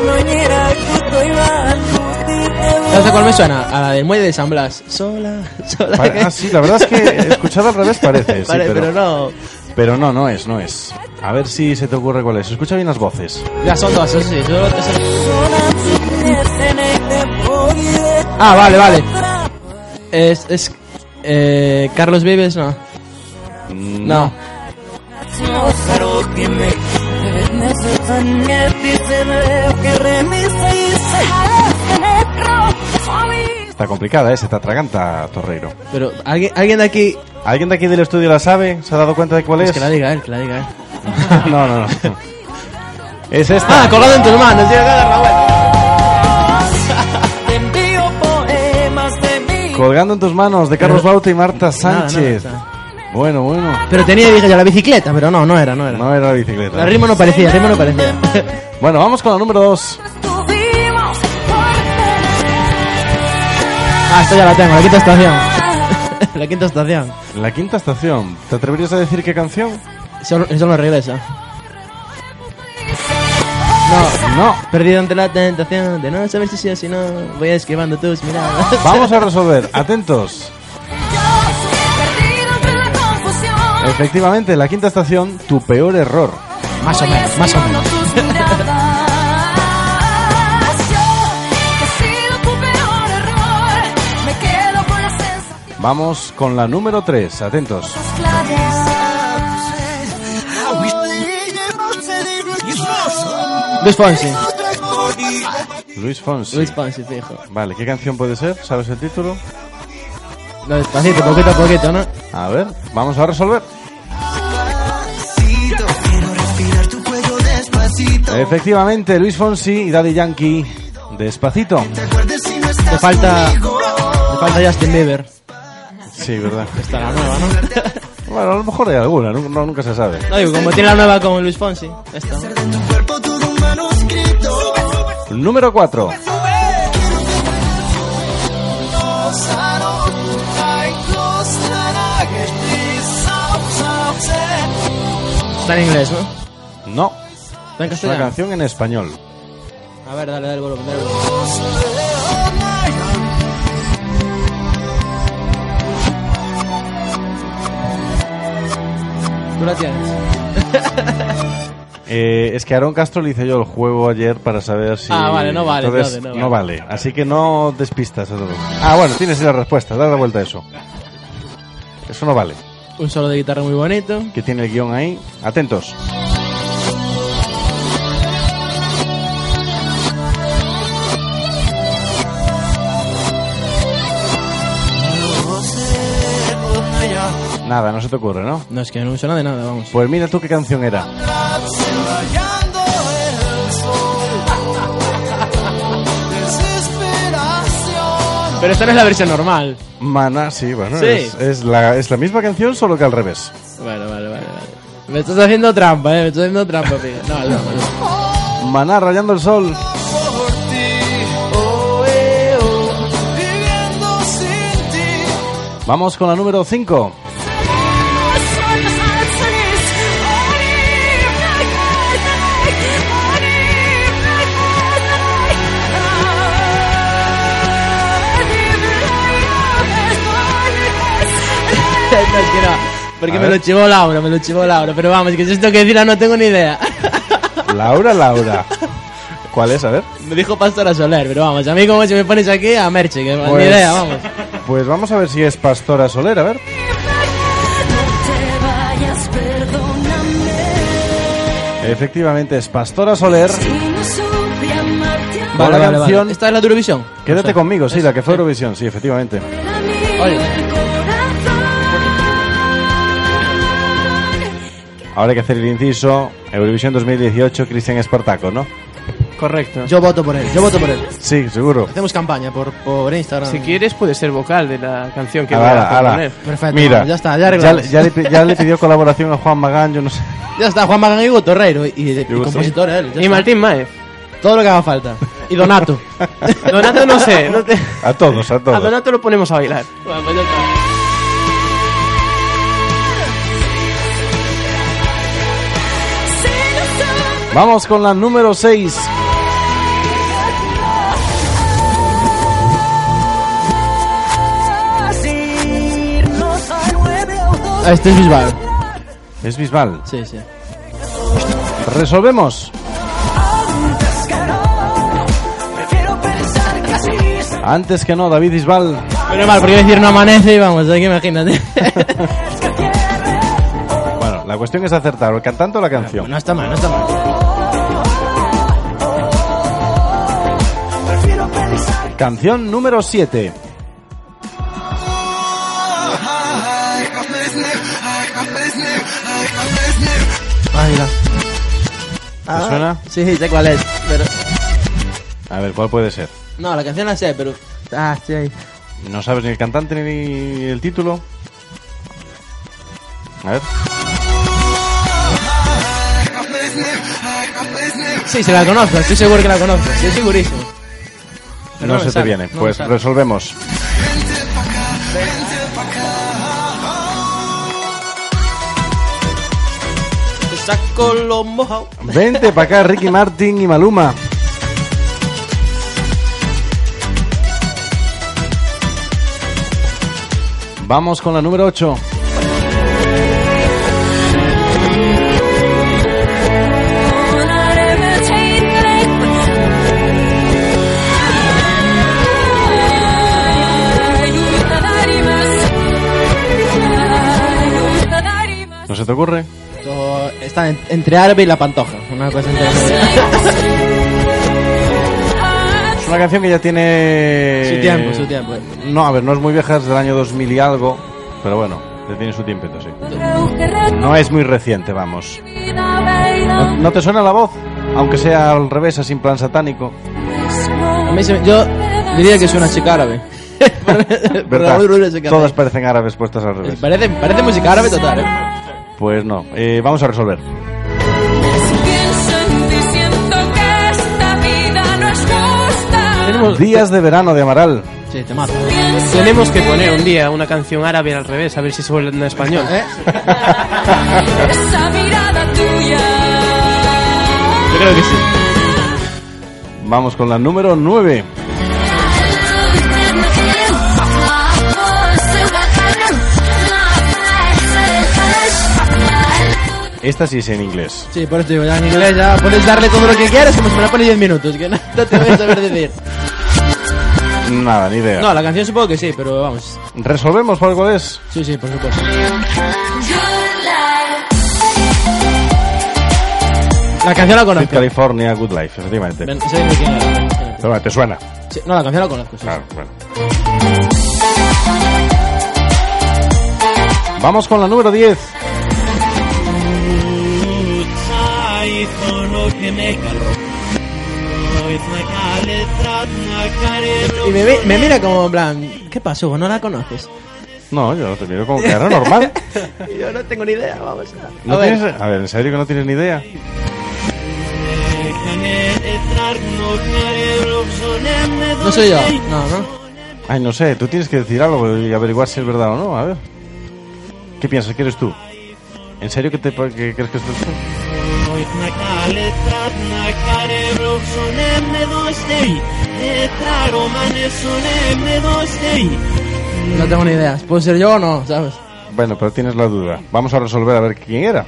¿Sabes a cuál me suena? A la del muelle de San Blas. Sola. Sí, la verdad es que escuchado al revés parece. Sí, pero no. Pero no es. A ver si se te ocurre cuál es. Escucha bien las voces. Ya son dos, eso sí. Ah, vale. Es Carlos Vives, no. No. Está complicada, se te atraganta, Torreiro. Pero alguien de aquí... ¿Alguien de aquí del estudio la sabe? ¿Se ha dado cuenta de cuál es? Que la diga él. No. Es esta. Ah, colgado en tus manos, tío, que dar la vuelta. Colgando en tus manos, de Carlos Baute y Marta Sánchez. Nada. Bueno. Pero dije yo la bicicleta, pero no era. No era la bicicleta. El ritmo no parecía. Bueno, vamos con la número 2. Ah, esta ya la tengo, la quinta estación. La quinta estación. La quinta estación. ¿Te atreverías a decir qué canción? Eso no regresa. No. Perdido ante la tentación de no saber si sí o si no. Voy esquivando tus miradas. Vamos a resolver. Atentos. Efectivamente, la quinta estación, Tu peor error. Más o menos. Vamos con la número 3. Atentos. Luis Fonsi. Luis Fonsi. Luis Fonsi, fijo. Vale, ¿qué canción puede ser? ¿Sabes el título? No, despacito, poquito a poquito, ¿no? A ver, vamos a resolver. Efectivamente, Luis Fonsi y Daddy Yankee, Despacito. Te falta Justin Bieber. Sí, verdad. Está la nueva, ¿no? Bueno, a lo mejor hay alguna, nunca se sabe. No, digo, como tiene la nueva con Luis Fonsi. Esta. Número 4. Está en inglés, ¿no? No, Está en es una castellano. canción en español. A ver, dale el volumen. Tú la tienes. Es que a Aaron Castro le hice yo el juego ayer para saber si... Vale, no vale. Entonces, No no vale. Así que no despistas a todo. Bueno, tienes la respuesta. Dale la vuelta a eso. Eso no vale. Un solo de guitarra muy bonito. Que tiene el guión ahí. Atentos. Nada, no se te ocurre, ¿no? No, es que no suena de nada, vamos. Pues mira tú qué canción era. Pero esta no es la versión normal. Maná, sí, bueno, Sí. Es la misma canción, solo que al revés. Vale. Me estás haciendo trampa, me estás haciendo trampa, piga. No. Maná, Rayando el Sol. Vamos con la número 5. No, es que no. Porque me lo chivó Laura. Pero vamos, que si esto que decirla no tengo ni idea. Laura. ¿Cuál es? A ver. Me dijo Pastora Soler, pero vamos, a mí como si me pones aquí a Merche, que Pues- ni idea, vamos. Pues vamos a ver si es Pastora Soler, a ver. Efectivamente es Pastora Soler. Vale, la canción- ¿Esta es la de Eurovisión? Quédate No sé. conmigo, sí, la que fue Eurovisión, sí, efectivamente. Oye, Ahora hay que hacer el inciso. Eurovisión 2018, Cristian Espartaco, ¿no? Correcto. yo voto por él. Sí, seguro. Hacemos campaña por Instagram. Si quieres, puedes ser vocal de la canción que Ala, voy a ala. poner. Perfecto, Mira, vamos, ya está, ya arreglamos. ya le pidió colaboración a Juan Magán, yo no sé. Ya está, Juan Magán y Hugo Torreiro, y Hugo compositor él. ya Y está. Martín Maez. Todo lo que haga falta. Y Donato. Donato no sé. A todos. A Donato lo ponemos a bailar. Bueno, pues ya está. Vamos con la número 6. Este es Bisbal. Es Bisbal. Sí. Resolvemos. Antes que no, David Bisbal. Pero mal, porque iba a decir no amanece y vamos, aquí imagínate. Bueno, la cuestión es acertar el cantante o la canción. No está mal. Canción número 7. Mira. ¿Te suena? Sí, sé cuál es, pero... A ver, ¿cuál puede ser? No, la canción la sé, pero... sí, ahí. ¿No sabes ni el cantante ni el título? A ver. Sí, se la conozco, estoy seguro que la conozco, estoy segurísimo. Pero No me se te sale, viene. no Pues me sale. resolvemos. saco lo mojado. Vente para acá, Ricky Martin y Maluma. Vamos con la número 8. ¿No se te ocurre? Está entre árabe y la pantoja. Una cosa entre... Es una canción que ya tiene... Su tiempo. No, a ver, no es muy vieja, es del año 2000 y algo. Pero bueno, ya tiene su tiempito, sí. No es muy reciente, vamos. ¿No te suena la voz? Aunque sea al revés, así en plan satánico. A mí yo diría que es una chica árabe. ¿Verdad? Todas parecen árabes puestas al revés. Parece música árabe total, Pues no, vamos a resolver. Tenemos Días de verano de Amaral. Sí, te mato. Tenemos que poner un día una canción árabe al revés, a ver si se vuelve en español. Esa mirada tuya. Yo creo que sí. Vamos con la número 9. Esta sí es en inglés. Sí, por eso digo, ya en inglés ya puedes darle todo lo que quieras, como si me la pones 10 minutos, que no te voy a saber decir. Nada, ni idea. No, la canción supongo que sí, pero vamos. ¿Resolvemos por cuál es? Sí, por supuesto. La canción la conozco. California, Good Life, efectivamente. Sé de quién era. Pero bueno, ¿te suena? Sí, no, la canción la conozco. Sí, claro, bueno. Vamos con la número 10. Y me mira como en plan, ¿qué pasó? ¿No la conoces? No, yo te miro como que era normal. Yo no tengo ni idea, vamos a ver. A ver, ¿en serio que no tienes ni idea? No soy yo, no. Ay, no sé, tú tienes que decir algo y averiguar si es verdad o no, a ver. ¿Qué piensas? ¿Que eres tú? ¿En serio que crees que eres tú? No tengo ni idea, ¿puedo ser yo o no? ¿Sabes? Bueno, pero tienes la duda. Vamos a resolver a ver quién era.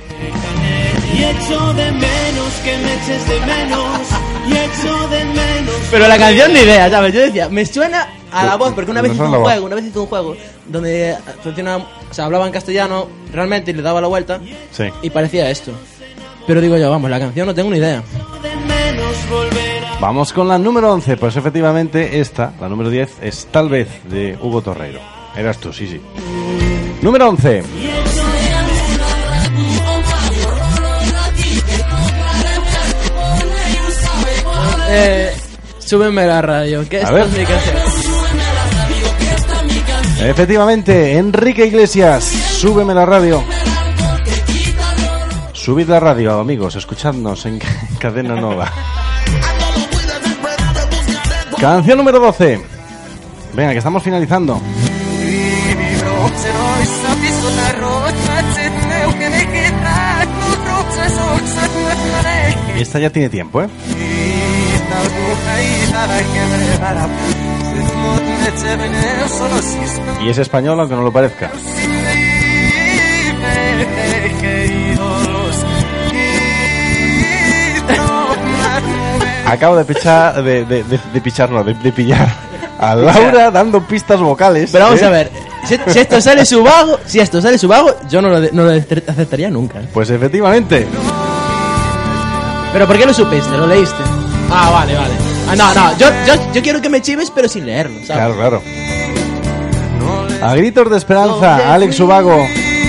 Pero la canción ni idea, ¿sabes? Yo decía, me suena a la voz, porque una vez hice un juego donde hablaba en castellano realmente y le daba la vuelta, sí, y parecía esto. Pero digo yo, vamos, la canción no tengo ni idea. Vamos con la número 11. Pues efectivamente esta, la número 10, es Tal vez de Hugo Torreiro. Eras tú, sí. Número 11. Súbeme la radio, que esta es mi canción. Efectivamente, Enrique Iglesias, Súbeme la radio. Subid la radio, amigos, escuchadnos en Cadena Nova. Canción número 12. Venga, que estamos finalizando. Esta ya tiene tiempo, ¿eh? Y es español, aunque no lo parezca. Acabo de pillar a Laura dando pistas vocales. Pero vamos a ver, si esto sale su vago, yo no lo aceptaría nunca. Pues efectivamente. ¿Pero por qué lo supiste? ¿Lo leíste? Ah, vale. No, yo quiero que me chives, pero sin leerlo, ¿sabes? Claro. A gritos de esperanza, Alex Ubago.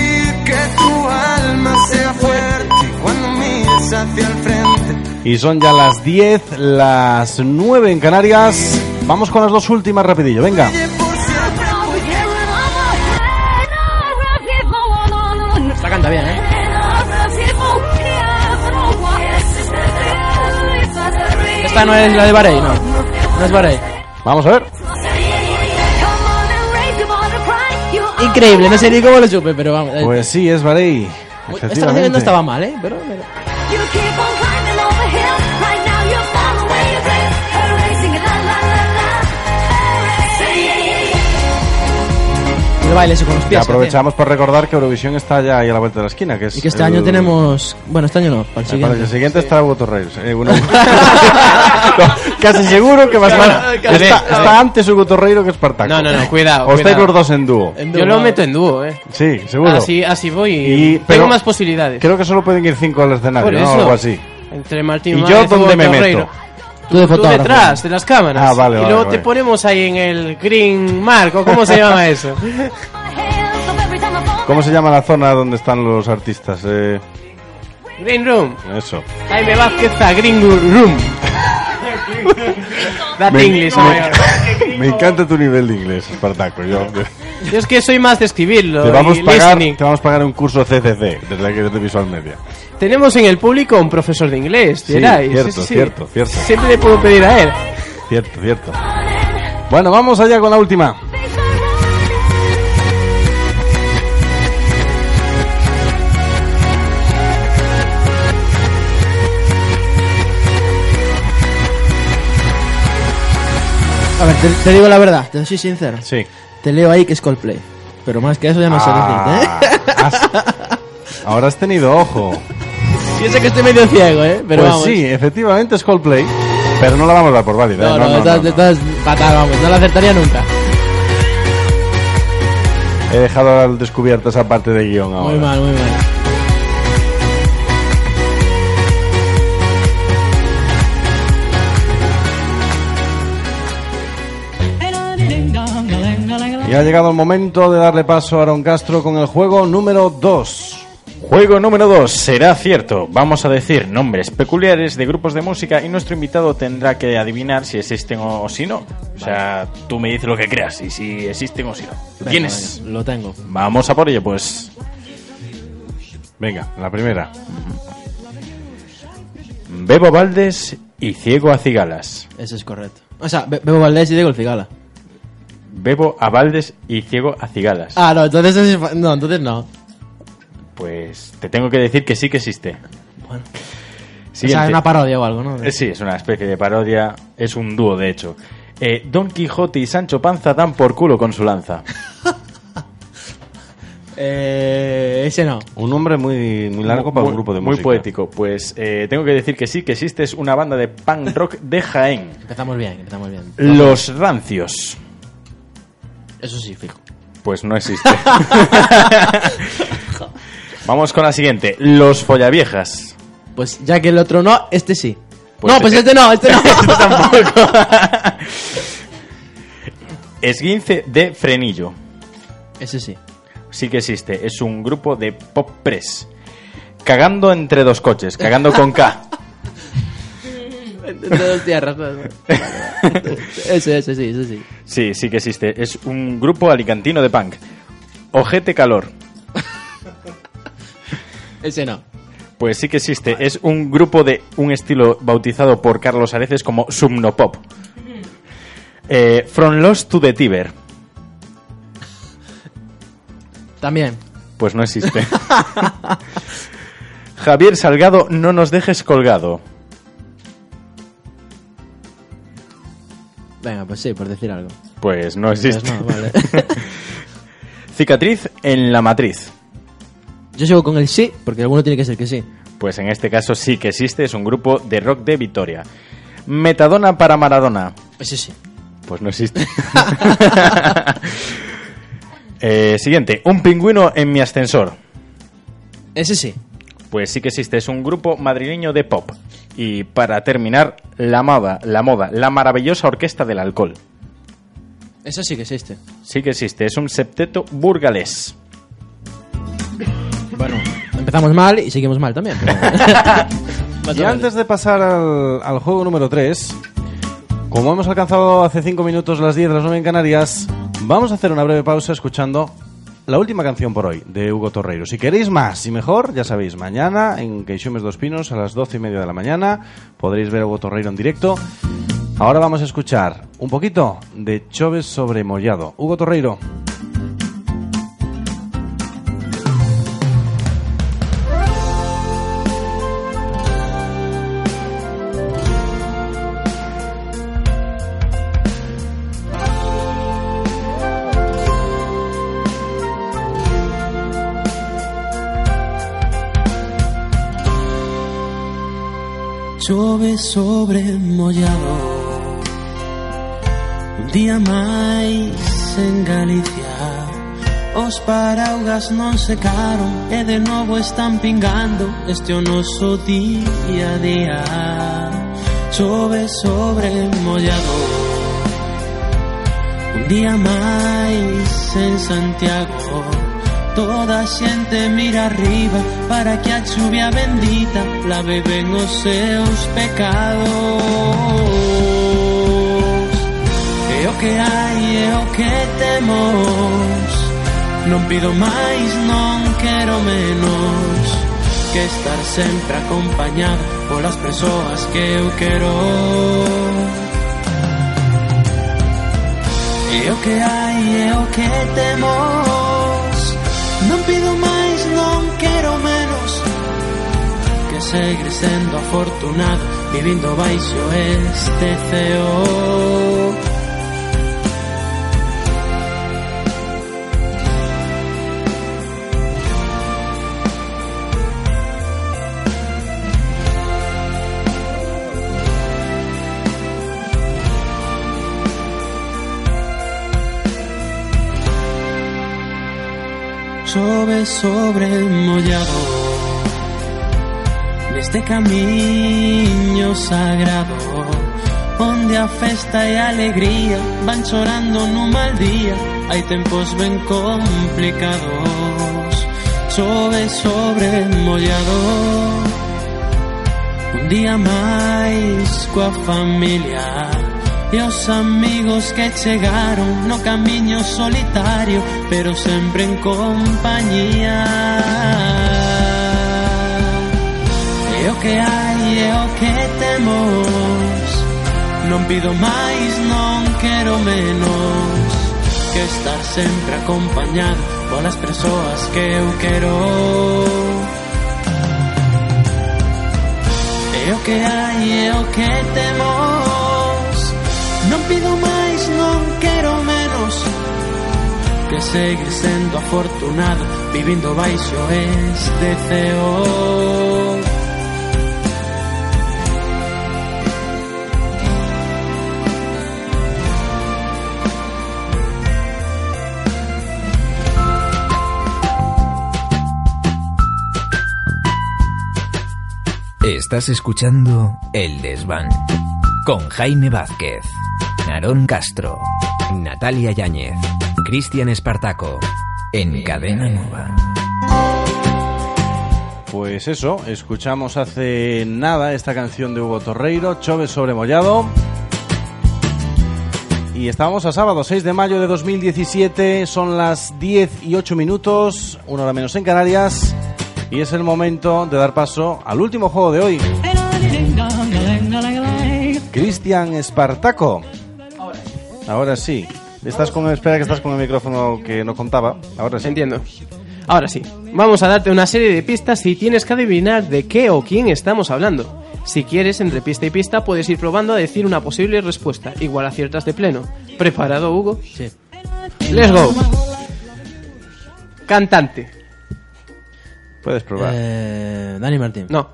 Y son ya las 10, las 9 en Canarias. Vamos con las dos últimas rapidillo, venga. Esta canta bien, ¿eh? Esta no es la de Bahrein, no es Bahrein. Vamos a ver. Increíble, no sé ni cómo lo supe, pero vamos. Pues sí, es Bahrein. Esta canción no estaba mal, pero... El baile con los pies. Aprovechamos para recordar que Eurovisión está ya ahí a la vuelta de la esquina. Que es y que este año tenemos... Bueno, este año no, para el siguiente. Para el siguiente está Hugo Torreiro. Casi seguro que va a estar... Está antes Hugo Torreiro que Espartaco. No, cuidado. O estáis los dos en dúo. Yo lo meto en dúo, Sí, seguro. Así voy y tengo más posibilidades. Creo que solo pueden ir 5 al escenario, ¿no? Algo así. Entre Martín y yo, ¿dónde me meto? Tú detrás de las cámaras. Vale, y luego te ponemos ahí en el green marco. ¿Cómo se llama eso? ¿Cómo se llama la zona donde están los artistas? Green Room. Eso. Jaime Vázquez a Green Room. Me encanta tu nivel de inglés, Espartaco. Yo es que soy más de escribirlo. Te vamos a pagar un curso CCC desde Visual Media. Tenemos en el público un profesor de inglés, Geray. Cierto. Siempre le puedo pedir a él. Cierto. Bueno, vamos allá con la última. A ver, te digo la verdad, te soy sincero. Sí. Te leo ahí que es Coldplay. Pero más que eso ya no sé decirte, Ahora has tenido ojo. Yo sé que estoy medio ciego, pero pues vamos. Sí, efectivamente es Coldplay, pero no la vamos a dar por válida. No, estás fatal, vamos, no la acertaría nunca. He dejado al descubierto esa parte de guión ahora. Muy mal. Y ha llegado el momento de darle paso a Aaron Castro con el juego número 2. Juego número 2, será cierto. Vamos a decir nombres peculiares de grupos de música y nuestro invitado tendrá que adivinar si existen o si no. O sea, tú me dices lo que creas y si existen o si no. ¿Lo tienes? Venga, lo tengo. Vamos a por ello, pues. Venga, la primera. Bebo Valdés y Ciego a Cigalas. Eso es correcto. O sea, Bebo Valdés y Diego el Cigala. Bebo a Valdés y Ciego a Cigalas. Ah, no, entonces no. Pues te tengo que decir que sí que existe. Bueno. Siguiente. O sea, una parodia o algo, ¿no? Sí, es una especie de parodia. Es un dúo, de hecho. Don Quijote y Sancho Panza dan por culo con su lanza. Ese no. Un nombre muy largo para un grupo de música. Muy poético. Pues tengo que decir que sí que existe. Es una banda de punk rock de Jaén. Empezamos bien. Los Rancios. Eso sí, fijo. Pues no existe. Vamos con la siguiente. Los Follaviejas. Pues ya que el otro no, este sí. Pues no, pues este no. Este tampoco. Esguince de Frenillo. Ese sí. Sí que existe. Es un grupo de pop press. Cagando entre dos coches. Cagando con K. Entre dos tierras. Ese sí. Sí que existe. Es un grupo alicantino de punk. Ojete Calor. Ese no. Pues sí que existe. Es un grupo de un estilo bautizado por Carlos Areces como Subnopop. From Lost to the Tiber. También. Pues no existe. Javier Salgado, no nos dejes colgado. Venga, pues sí, por decir algo. Pues no existe. Pues no, vale. Cicatriz en la matriz. Yo sigo con el sí, porque alguno tiene que ser que sí. Pues en este caso sí que existe, es un grupo de rock de Vitoria. Metadona para Maradona. Ese sí. Pues no existe. Siguiente, un pingüino en mi ascensor. Ese sí. Pues sí que existe, es un grupo madrileño de pop. Y para terminar, la moda, la maravillosa orquesta del alcohol. Eso sí que existe. Sí que existe, es un septeto burgalés. Bueno, empezamos mal y seguimos mal también. Y antes de pasar al juego número 3, como hemos alcanzado hace 5 minutos las 10 de las 9 en Canarias, vamos a hacer una breve pausa escuchando la última canción por hoy de Hugo Torreiro. Si queréis más y mejor, ya sabéis, mañana en Queixumes dos Pinos a las 12:30 de la mañana podréis ver a Hugo Torreiro en directo. Ahora vamos a escuchar un poquito de Choves sobre Mollado. Hugo Torreiro. chove sobre mollado. Un día máis en Galicia, os paraugas non secaron e de novo están pingando. Este é o noso día a día. Chove sobre mollado. Un día máis en Santiago, toda a xente mira arriba para que a chuvia bendita lave ben os seus pecados. É o que hai, é o que temos. Non pido máis, non quero menos que estar sempre acompañado polas persoas que eu quero. É o que hai, é o que temos. Non pido máis, non quero menos que seguir sendo afortunado vivindo baixo este ceo. Chove sobre mollado neste camiño sagrado, onde a festa e a alegría van chorando nun mal día. Hai tempos ben complicados. Chove sobre mollado. Un día máis coa familia e os amigos que chegaron no camiño solitario, pero sempre en compañía. É o que hai, é o que temos. Non pido máis, non quero menos que estar sempre acompañado polas persoas que eu quero. É o que hai, é o que temos. Non pido máis, non quero menos que seguir sendo afortunado vivindo baixo este ceo. Estás escuchando El Desván con Jaime Vázquez, Aarón Castro, Natalia Yáñez, Cristian Espartaco, en Cadena Nova. Pues eso, escuchamos hace nada esta canción de Hugo Torreiro, Chove sobre mollado. Y estábamos a sábado, 6 de mayo de 2017, son las 10:08, una hora menos en Canarias, y es el momento de dar paso al último juego de hoy. Cristian Espartaco. Ahora sí. Espera que estás con el micrófono que no contaba. Ahora sí. Entiendo. Ahora sí. Vamos a darte una serie de pistas y tienes que adivinar de qué o quién estamos hablando. Si quieres, entre pista y pista puedes ir probando a decir una posible respuesta. Igual aciertas de pleno. ¿Preparado, Hugo? Sí. Let's go. Cantante. Puedes probar. Dani Martín. No.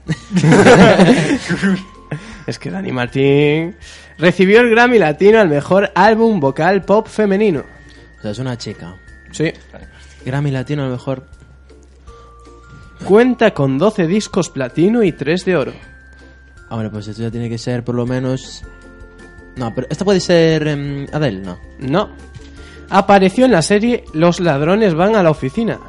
Es que Dani Martín recibió el Grammy Latino al mejor álbum vocal pop femenino. O sea, es una chica. Sí. Grammy Latino al mejor. Cuenta con 12 discos platino y 3 de oro. Hombre, pues esto ya tiene que ser por lo menos... No, pero esta puede ser Adele, ¿no? No. Apareció en la serie Los ladrones van a la oficina.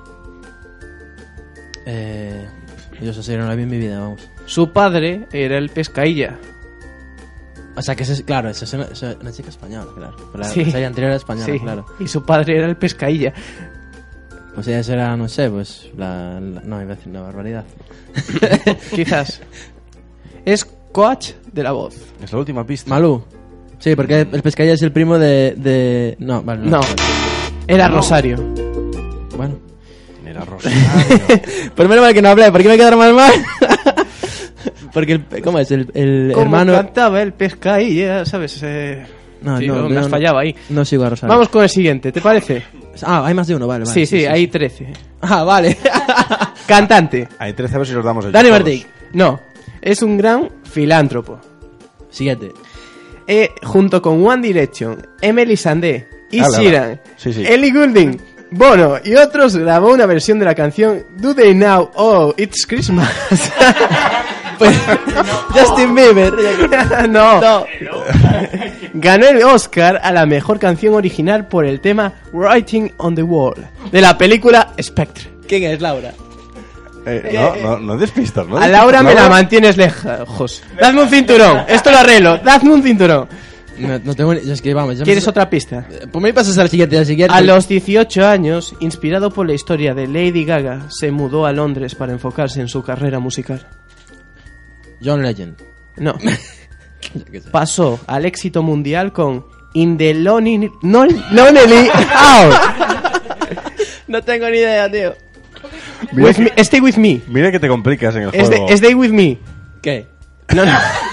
Yo esa serie no la vi en mi vida, vamos. Su padre era el Pescailla. O sea, que esa es, claro, esa es una chica española, claro. La Sí. serie anterior era española, Sí. claro. Y su padre era el Pescailla. Pues ella será, no sé, pues no, iba a decir una barbaridad. Quizás. Es coach de la voz. Es la última pista. Malú. Sí, porque el Pescadilla es el primo de... No, vale. No. Era Rosario. Bueno. Era Rosario. Pues menos mal que no hablé, ¿por qué me quedaron mal? Porque, ¿cómo es? El Como hermano... cantaba el Pescailla, ¿sabes? No, sí, no, me has fallado ahí. No sigo a Rosario. Vamos con el siguiente, ¿te parece? Ah, hay más de uno, vale. Sí, hay 13. Ah, vale. Cantante. Hay 13, a ver si los damos el Dani todos. Martín. No. Es un gran filántropo. Siguiente. Junto con One Direction, Emily Sandé, Ed Ala, Sheeran, sí, sí. Ellie Goulding, Bono y otros, grabó una versión de la canción Do They Know Oh It's Christmas. Pues, Justin Bieber. No. Ganó el Oscar a la mejor canción original por el tema Writing on the Wall de la película Spectre. ¿Quién es Laura? No despistas, ¿no? A Laura me la mantienes lejos. Dadme un cinturón. Esto lo arreglo. Dadme un cinturón. No tengo ni... Es que vamos... ¿Quieres otra pista? Por mí pasas al siguiente. A los 18 años, inspirado por la historia de Lady Gaga, se mudó a Londres para enfocarse en su carrera musical. John Legend. No. Pasó al éxito mundial con In the Lonely Out. No tengo ni idea, tío. Stay with me. Mira que te complicas en el juego. Stay with me. ¿Qué? No.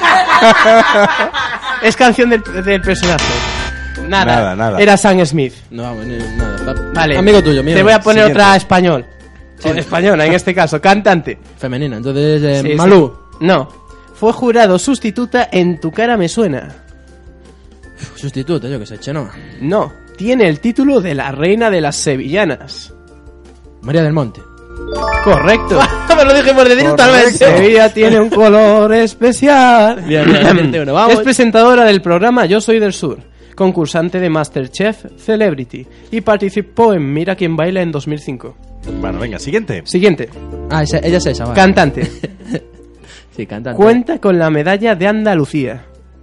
Es canción del personaje. Nada. Era Sam Smith. No, vamos, nada. Vale. Amigo tuyo, Te voy a poner otra español. Sí. Española, en este caso. Cantante. Femenina. Entonces, Sí, Malú. sí. No. Fue jurado sustituta en Tu cara me suena. Sustituto, yo que sé, Chenoa. No. Tiene el título de la reina de las sevillanas. María del Monte. Correcto. Me lo dije por decir totalmente. Sevilla tiene un color especial. Bien, vamos. Es presentadora del programa Yo Soy del Sur, concursante de MasterChef Celebrity y participó en Mira quién baila en 2005. Bueno, venga, siguiente. Ah, ella es esa, vale. Cantante. Sí, cantante. Cuenta con la medalla de Andalucía.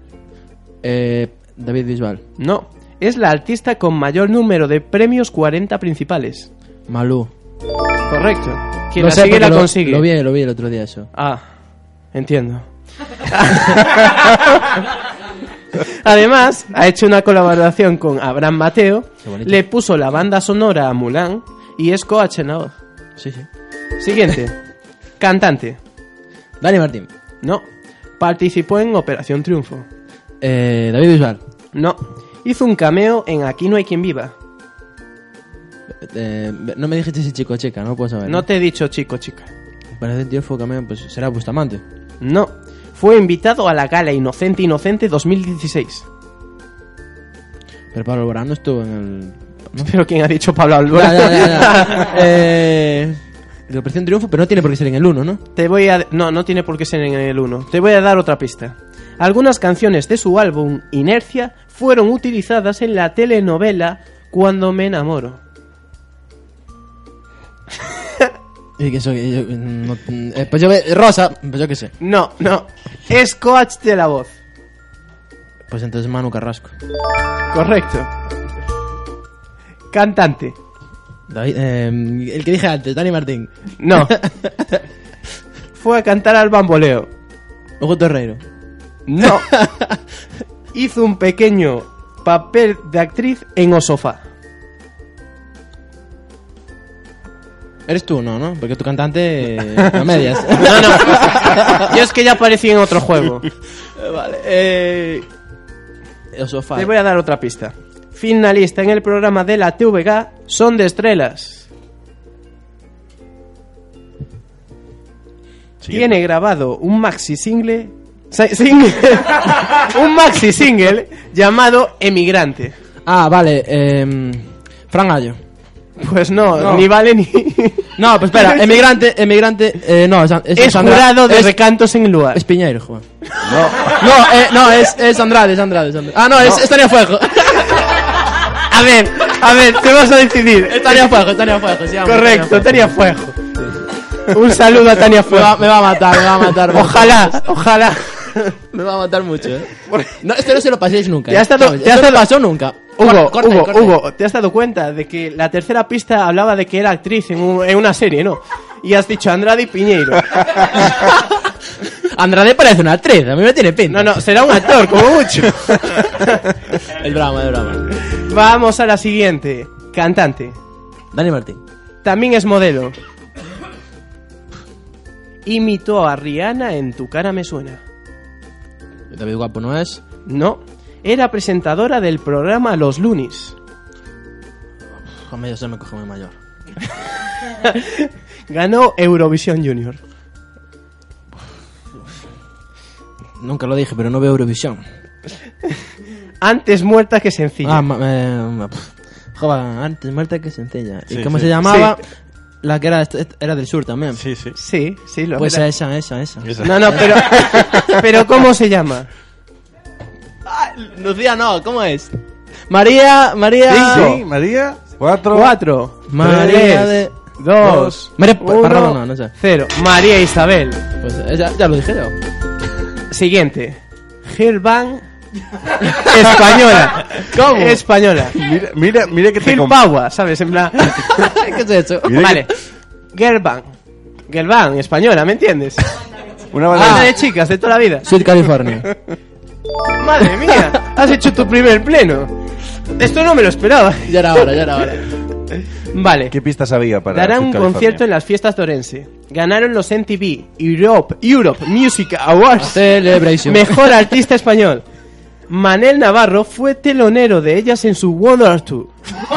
David Bisbal. No, es la artista con mayor número de premios 40 principales. Malú. Correcto. Quien Lo la sé sigue la porque consigue. Lo vi el otro día eso. Ah, entiendo. Además, ha hecho una colaboración con Abraham Mateo, le puso la banda sonora a Mulan y es coach en la voz. Sí. Siguiente. Cantante. Dani Martín. No. Participó en Operación Triunfo. David Bisbal. No. Hizo un cameo en Aquí no hay quien viva. No me dijiste si chico o chica, no puedo saber. No te he dicho chico, chica. Parece el tío fue cameo, pues será Bustamante. No. Fue invitado a la gala Inocente 2016. Pero Pablo Alborán no estuvo en el... ¿no? ¿Pero quién ha dicho Pablo Alborán? La Operación Triunfo, pero no tiene por qué ser en el 1, ¿no? No tiene por qué ser en el 1. Te voy a dar otra pista. Algunas canciones de su álbum Inercia fueron utilizadas en la telenovela Cuando me enamoro. Y que soy pues yo Rosa, pues yo qué sé. No. Es coach de la voz. Pues entonces Manu Carrasco. Correcto. Cantante. David, el que dije antes, Dani Martín. No. Fue a cantar al bamboleo. Hugo Torreiro. No. Hizo un pequeño papel de actriz en O Sofá. Eres tú, ¿no? Porque tu cantante a medias. No. Yo es que ya aparecí en otro juego. Vale. El sofá. Te voy a dar otra pista. Finalista en el programa de la TVG Son de Estrellas. Tiene grabado un maxi single un maxi single llamado Emigrante. Ah, vale. Fran Gallo. Pues no, ni vale ni... No, pues espera, emigrante, no, es jurado de recantos en el lugar. Es Piñeiro, joder. No, es Andrade. Ah, no, es Tania Fuego. A ver, te vas a decidir. Es Tania Fuego, sí. Correcto, Tania Fuego. Un saludo a Tania Fuego. Me va a matar. Ojalá. Me va a matar mucho, No, esto no se lo paséis nunca. Esto no pasó nunca. Hugo, ¿te has dado cuenta de que la tercera pista hablaba de que era actriz en una serie, no? Y has dicho Andrade y Piñeiro. Andrade parece una actriz, a mí me tiene pinta. No, será un actor, como mucho. El drama. Vamos a la siguiente. Cantante. Dani Martín. También es modelo. Imitó a Rihanna en Tu cara me suena. David Guapo no es. No. Era presentadora del programa Los Lunis. Hombre, yo se me coge muy mayor. Ganó Eurovisión Junior. Nunca lo dije, pero no veo Eurovisión. Antes muerta que sencilla. Joder, antes muerta que sencilla. Sí, ¿Y cómo sí. se llamaba? Sí. La que era del sur también. Sí, sí. Sí, lo Pues era. esa. No, pero ¿cómo se llama? Lucía no, ¿cómo es? María. Sí, María. 4. 4, María 3, de... 2, María 1, Parrado, no sé. 0. María Isabel. Pues ya lo dije yo. Siguiente. Girlband española. ¿Cómo? Española. Mira que te Gilpagua, ¿sabes? En plan... ¿Qué es eso? Mira Vale. Girlband española, ¿me entiendes? Una Banda banda. de chicas de toda la vida. Sud California. Madre mía, has hecho tu primer pleno. Esto no me lo esperaba. Ya era hora. Vale. ¿Qué pistas había para Darán Sud un California? concierto en las fiestas de Orense. Ganaron los MTV Europe Music Awards. Celebration. Mejor artista español. Manel Navarro fue telonero de ellas en su Wonder Tour.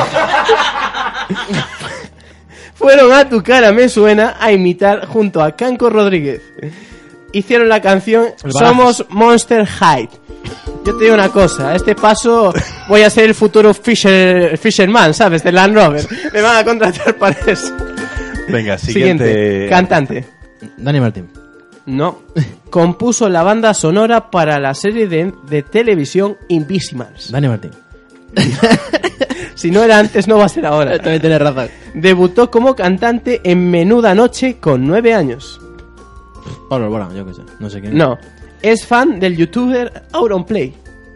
Fueron a Tu cara me suena a imitar junto a Canco Rodríguez. Hicieron la canción El Somos Monster High. Yo te digo una cosa, a este paso voy a ser el futuro Fisherman, ¿sabes? Del Land Rover. Me van a contratar para eso. Venga, siguiente. Cantante. Dani Martín. No. Compuso la banda sonora para la serie de televisión Invisimals. Dani Martín. Si no era antes, no va a ser ahora. También tienes razón. Debutó como cantante en Menuda Noche con 9 años. Pablo Alborán, yo qué sé. No sé quién. No. Es fan del youtuber Auronplay.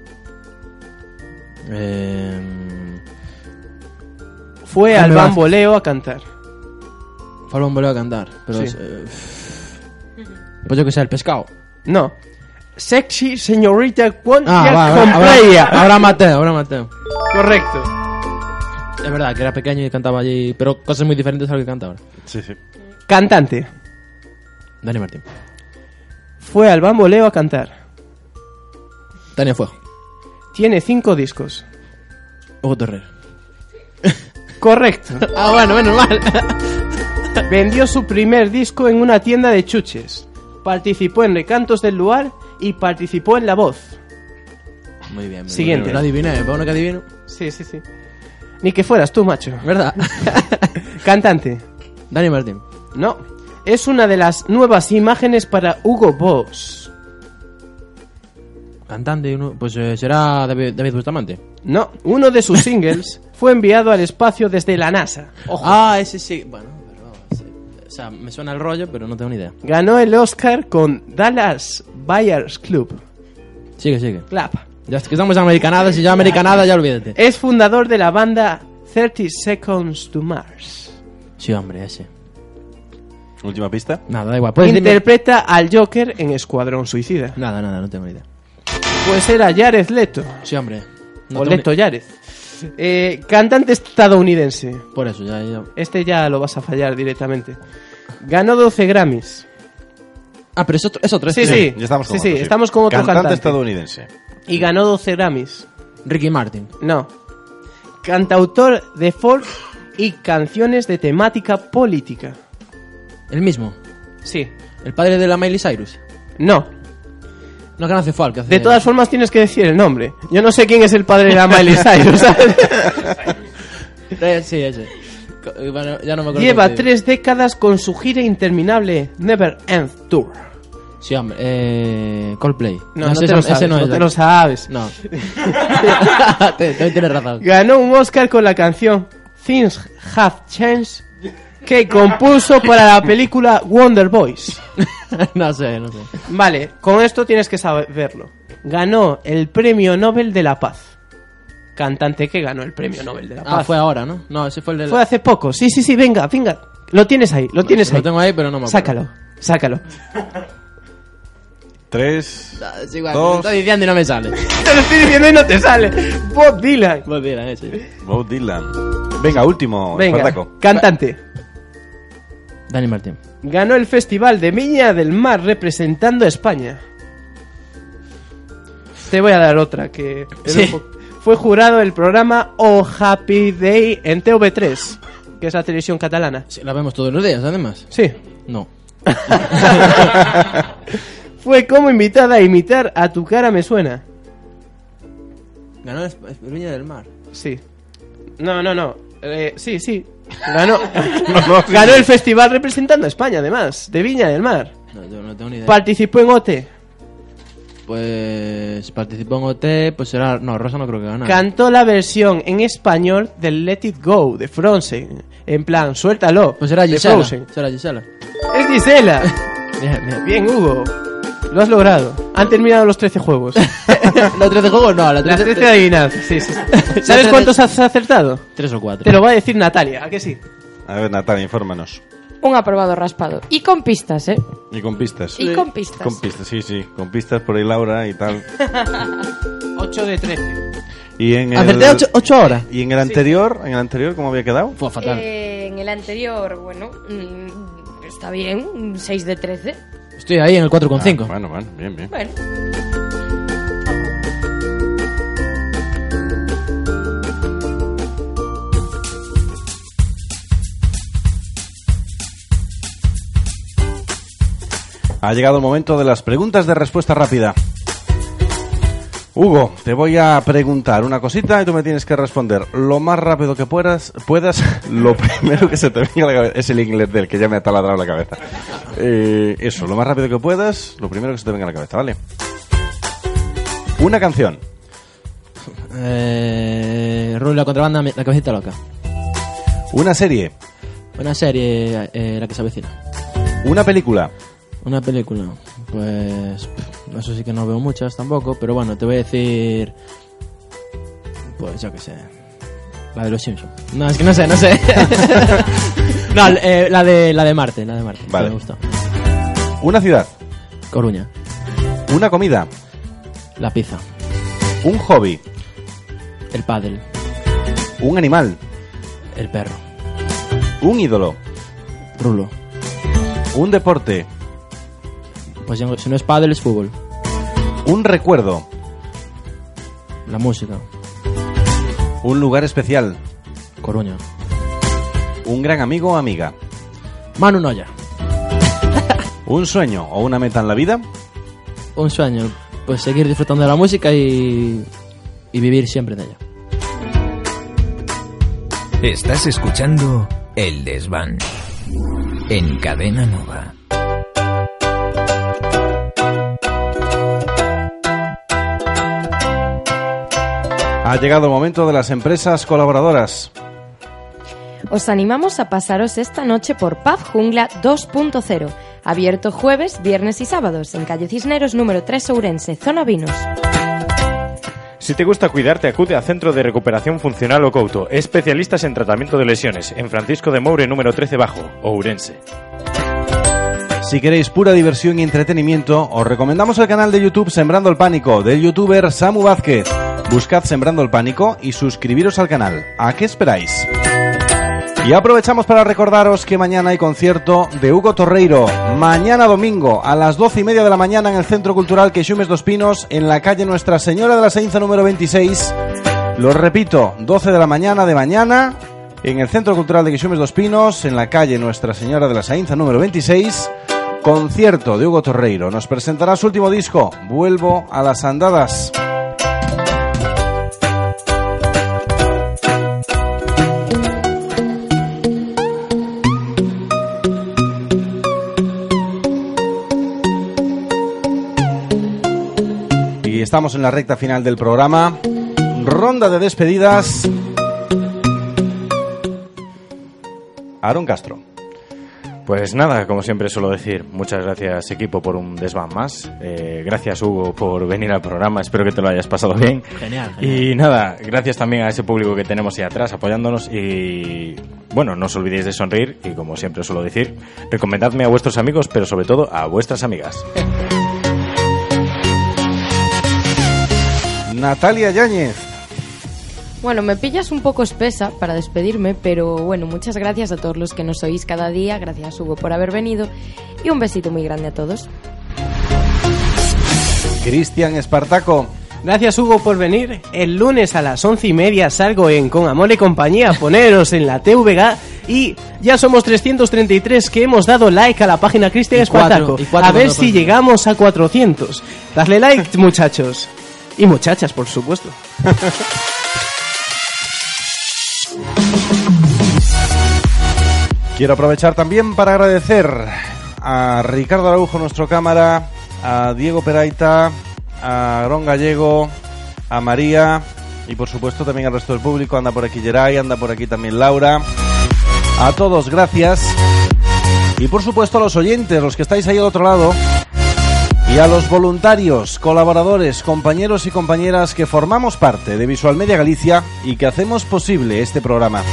Fue al Jaime Vázquez. bamboleo a cantar. Fue al bamboleo a cantar. Pero Sí. pues yo que sé, el pescado. No. Sexy señorita con Ahora Mateo. Correcto. Es verdad que era pequeño y cantaba allí, pero cosas muy diferentes a lo que canta ahora. Sí. Cantante. Dani Martín. Fue al bamboleo a cantar. Tania Fuego. Tiene 5 discos. Hugo Torrer. Correcto. Bueno, menos mal. Vendió su primer disco en una tienda de chuches. Participó en Recantos del Luar y participó en La Voz. Muy bien. Siguiente. Lo adiviné, ¿para uno que adivino? Sí. Ni que fueras tú, macho. ¿Verdad? Cantante. Dani Martín. No. Es una de las nuevas imágenes para Hugo Boss. Cantante, uno, pues será David Bustamante. No. Uno de sus singles fue enviado al espacio desde la NASA. Ojo. Ese sí. Bueno, pero, sí. O sea, me suena el rollo, pero no tengo ni idea. Ganó el Oscar con Dallas Buyers Club. Sigue. Clap. Ya es que estamos americanadas y ya americanada, ya olvídate. Es fundador de la banda 30 Seconds to Mars. Sí, hombre, ese. Última pista. Nada, da igual. ¿Puedes decirme? Interpreta al Joker en Escuadrón Suicida. Nada, no tengo ni idea. Pues era Jared Leto. Sí, hombre. No O tengo Leto Jared. Cantante estadounidense. Por eso, ya. Este ya lo vas a fallar directamente. Ganó 12 Grammys. Ah, pero es otro. Sí, este. sí. Ya estamos con Sí, otro, sí. estamos con otro cantante. estadounidense. Y ganó 12 Grammys. Ricky Martin. No. Cantautor de folk y canciones de temática política. El mismo. Sí. El padre de la Miley Cyrus. No. No, que no hace folk. De todas formas tienes que decir el nombre. Yo no sé quién es el padre de la Miley Cyrus, ¿sabes? Sí, ese. Bueno, ya no me acuerdo. Lleva cómo se 3 décadas con su gira interminable Never End Tour. dice. Sí, hombre. Coldplay. No, no ese te lo sabes. no es. te lo sabes. No. Tienes razón. Ganó un Oscar con la canción Things Have Changed que compuso para la película Wonder Boys. No sé. Vale, con esto tienes que saberlo. Ganó el Premio Nobel de la Paz. Cantante que ganó el Premio Nobel de la Paz. Fue ahora, ¿no? No, ese fue el de Fue hace poco. Sí, venga. Lo tienes ahí, lo tienes ahí. Lo tengo ahí, pero no me acuerdo. Sácalo. 3. Es igual, Dos. me está diciendo y no me sale. Te lo estoy diciendo y no te sale. Bob Dylan. Pues mira, ese. Bob Dylan. Venga, último. Venga, Espartaco. cantante. Dani Martín. Ganó el Festival de Viña del Mar representando a España. Te voy a dar otra que... Sí. Fue jurado del programa Oh Happy Day en TV3, que es la televisión catalana. Sí, la vemos todos los días, además. Sí. No. fue como invitada a imitar A tu cara me suena. Ganó el Viña del Mar. Sí. No. Sí. Ganó. Ganó el festival representando a España, además, de Viña del Mar. No, yo no tengo ni idea. Participó en OT. Pues participó en OT, pues será... No, Rosa no creo que ganara. Cantó la versión en español del Let It Go, de Frozen. En plan, suéltalo. Pues será de Gisela. Frozen. Será Gisela. Es Gisela. Bien. Bien, Hugo. Lo has logrado. Han terminado los 13 juegos. ¿Los 13 juegos? No, las 13 adivinanzas. Sí. ¿Sabes cuántos has acertado? 3 o 4. Te lo va a decir Natalia, ¿a que sí? A ver, Natalia, infórmanos. Un aprobado raspado. Y con pistas, ¿eh? Y con pistas. Y con pistas. Con pistas, sí. Con pistas por ahí Laura y tal. 8 de 13. Y en Acerté 8 horas. ¿Y en el anterior? ¿En el anterior cómo había quedado? Fue fatal. En el anterior, bueno, está bien, un 6 de 13. Estoy ahí en el 4,5. Bueno, bien. Bueno. Ha llegado el momento de las preguntas de respuesta rápida. Hugo, te voy a preguntar una cosita y tú me tienes que responder lo más rápido que puedas lo primero que se te venga a la cabeza. Es el inglés del que ya me ha taladrado la cabeza. Eso, lo más rápido que puedas, lo primero que se te venga a la cabeza, ¿vale? Una canción. Rulo y la contrabanda, la cabecita loca. Una serie. Una serie, la que se avecina. Una película. Una película, pues eso sí que no veo muchas tampoco, pero bueno, te voy a decir, pues yo qué sé, la de los Simpsons. No, es que no sé. No, la de Marte, Vale. Me gustó. Una ciudad. Coruña. Una comida. La pizza. Un hobby. El pádel. Un animal. El perro. Un ídolo. Rulo. Un deporte. Pues si no es pádel, es fútbol. Un recuerdo. La música. Un lugar especial. Coruña. Un gran amigo o amiga. Manu Noya. Un sueño o una meta en la vida. Un sueño, pues seguir disfrutando de la música y vivir siempre de ella. Estás escuchando El Desván en Cadena Nova. Ha llegado el momento de las empresas colaboradoras. Os animamos a pasaros esta noche por Pub Jungla 2.0, abierto jueves, viernes y sábados, en calle Cisneros número 3 Ourense, zona Vinos. Si te gusta cuidarte, acude a Centro de Recuperación Funcional Ocouto, especialistas en tratamiento de lesiones, en Francisco de Moure número 13 Bajo, Ourense. Si queréis pura diversión y entretenimiento, os recomendamos el canal de YouTube Sembrando el Pánico, del youtuber Samu Vázquez. Buscad Sembrando el Pánico y suscribiros al canal. ¿A qué esperáis? Y aprovechamos para recordaros que mañana hay concierto de Hugo Torreiro. Mañana domingo a las 12:30 de la mañana en el Centro Cultural Queixumes dos Pinos, en la calle Nuestra Señora de la Sainza número 26. Lo repito, 12 de la mañana de mañana en el Centro Cultural de Queixumes dos Pinos, en la calle Nuestra Señora de la Sainza número 26. Concierto de Hugo Torreiro. Nos presentará su último disco, Vuelvo a las Andadas. Y estamos en la recta final del programa. Ronda de despedidas. Aaron Castro. Pues nada, como siempre suelo decir, muchas gracias equipo por un desván más. Gracias Hugo por venir al programa, espero que te lo hayas pasado bien. Genial. Y nada, gracias también a ese público que tenemos ahí atrás apoyándonos y bueno, no os olvidéis de sonreír y como siempre suelo decir, recomendadme a vuestros amigos, pero sobre todo a vuestras amigas. Natalia Yáñez. Bueno, me pillas un poco espesa para despedirme, pero bueno, muchas gracias a todos los que nos oís cada día, gracias Hugo por haber venido y un besito muy grande a todos. Cristian Espartaco. Gracias Hugo por venir. El lunes a las 11:30 salgo en Con Amor y Compañía. Poneros en la TVG Y ya somos 333 que hemos dado like a la página Cristian Espartaco. A ver si llegamos a 400. Dadle like, muchachos. Y muchachas, por supuesto. Quiero aprovechar también para agradecer a Ricardo Araujo, nuestro cámara, a Diego Peraita, a Ron Gallego, a María y por supuesto también al resto del público. Anda por aquí Geray, anda por aquí también Laura. A todos, gracias. Y por supuesto a los oyentes, los que estáis ahí al otro lado. Y a los voluntarios, colaboradores, compañeros y compañeras que formamos parte de Visual Media Galicia y que hacemos posible este programa.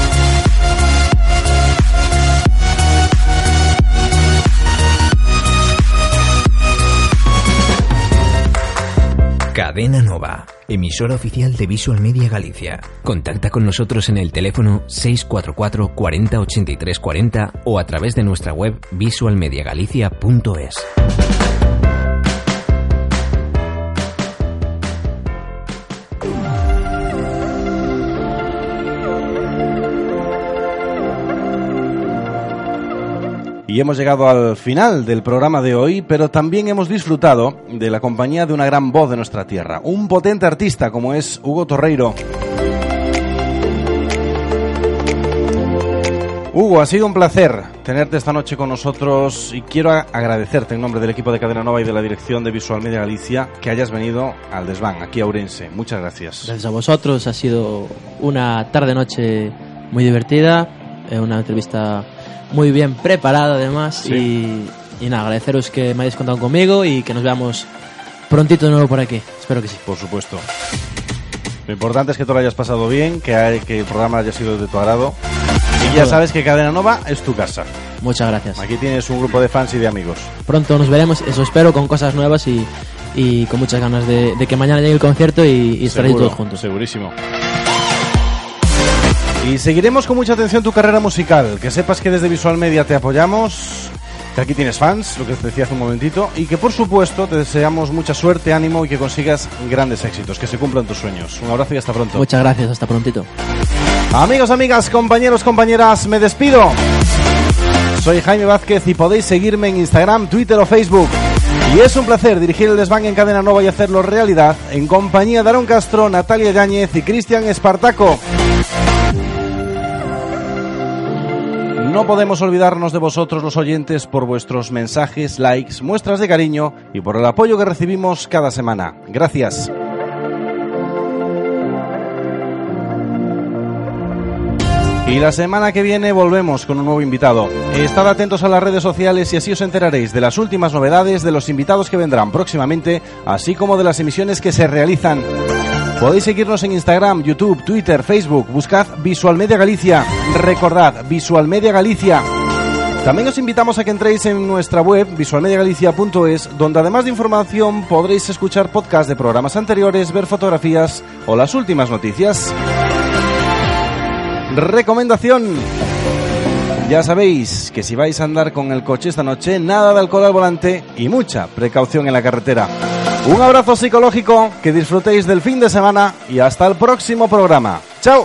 Cadena Nova, emisora oficial de Visual Media Galicia. Contacta con nosotros en el teléfono 644 40 83 40 o a través de nuestra web visualmediagalicia.es. Y hemos llegado al final del programa de hoy, pero también hemos disfrutado de la compañía de una gran voz de nuestra tierra, un potente artista como es Hugo Torreiro. Hugo, ha sido un placer tenerte esta noche con nosotros y quiero agradecerte en nombre del equipo de Cadena Nova y de la dirección de Visual Media Galicia que hayas venido al Desván, aquí a Ourense. Muchas gracias. Gracias a vosotros, ha sido una tarde-noche muy divertida, una entrevista muy bien preparada además, sí. y nada, agradeceros que me hayáis contado conmigo y que nos veamos prontito de nuevo por aquí, espero que sí. Por supuesto. Lo importante es que tú lo hayas pasado bien, que el programa haya sido de tu agrado y ya sabes que Cadena Nova es tu casa. Muchas gracias. Aquí tienes un grupo de fans y de amigos. Pronto nos veremos, eso espero, con cosas nuevas y con muchas ganas de que mañana llegue el concierto y estaréis todos juntos. Segurísimo. Y seguiremos con mucha atención tu carrera musical. Que sepas que desde Visual Media te apoyamos, que aquí tienes fans, lo que te decía hace un momentito, y que por supuesto te deseamos mucha suerte, ánimo y que consigas grandes éxitos, que se cumplan tus sueños. Un abrazo y hasta pronto. Muchas gracias, hasta prontito. Amigos, amigas, compañeros, compañeras, me despido. Soy Jaime Vázquez y podéis seguirme en Instagram, Twitter o Facebook. Y es un placer dirigir el Desván en Cadena Nova y hacerlo realidad en compañía de Aaron Castro, Natalia Yáñez y Cristian Espartaco. No podemos olvidarnos de vosotros los oyentes por vuestros mensajes, likes, muestras de cariño y por el apoyo que recibimos cada semana. Gracias. Y la semana que viene volvemos con un nuevo invitado. Estad atentos a las redes sociales y así os enteraréis de las últimas novedades, de los invitados que vendrán próximamente, así como de las emisiones que se realizan. Podéis seguirnos en Instagram, YouTube, Twitter, Facebook. Buscad Visual Media Galicia. Recordad, Visual Media Galicia. También os invitamos a que entréis en nuestra web, visualmediagalicia.es, donde además de información podréis escuchar podcasts de programas anteriores, ver fotografías o las últimas noticias. Recomendación. Ya sabéis que si vais a andar con el coche esta noche, nada de alcohol al volante y mucha precaución en la carretera. Un abrazo psicológico, que disfrutéis del fin de semana y hasta el próximo programa. ¡Chao!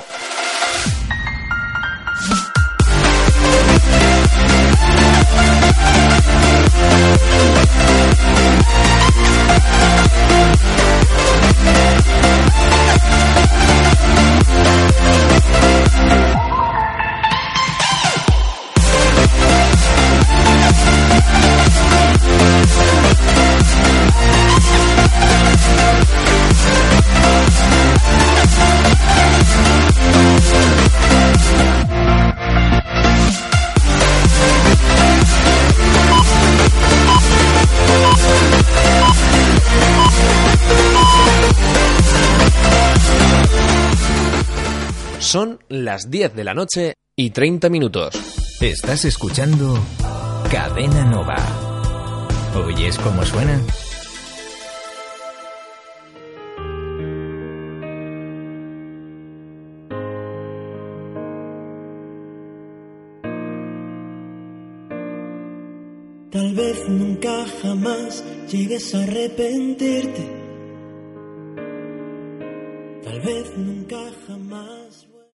Son las 10 de la noche y 30 minutos. Estás escuchando Cadena Nova. ¿Oyes cómo suena? Tal vez nunca jamás llegues a arrepentirte. Tal vez nunca jamás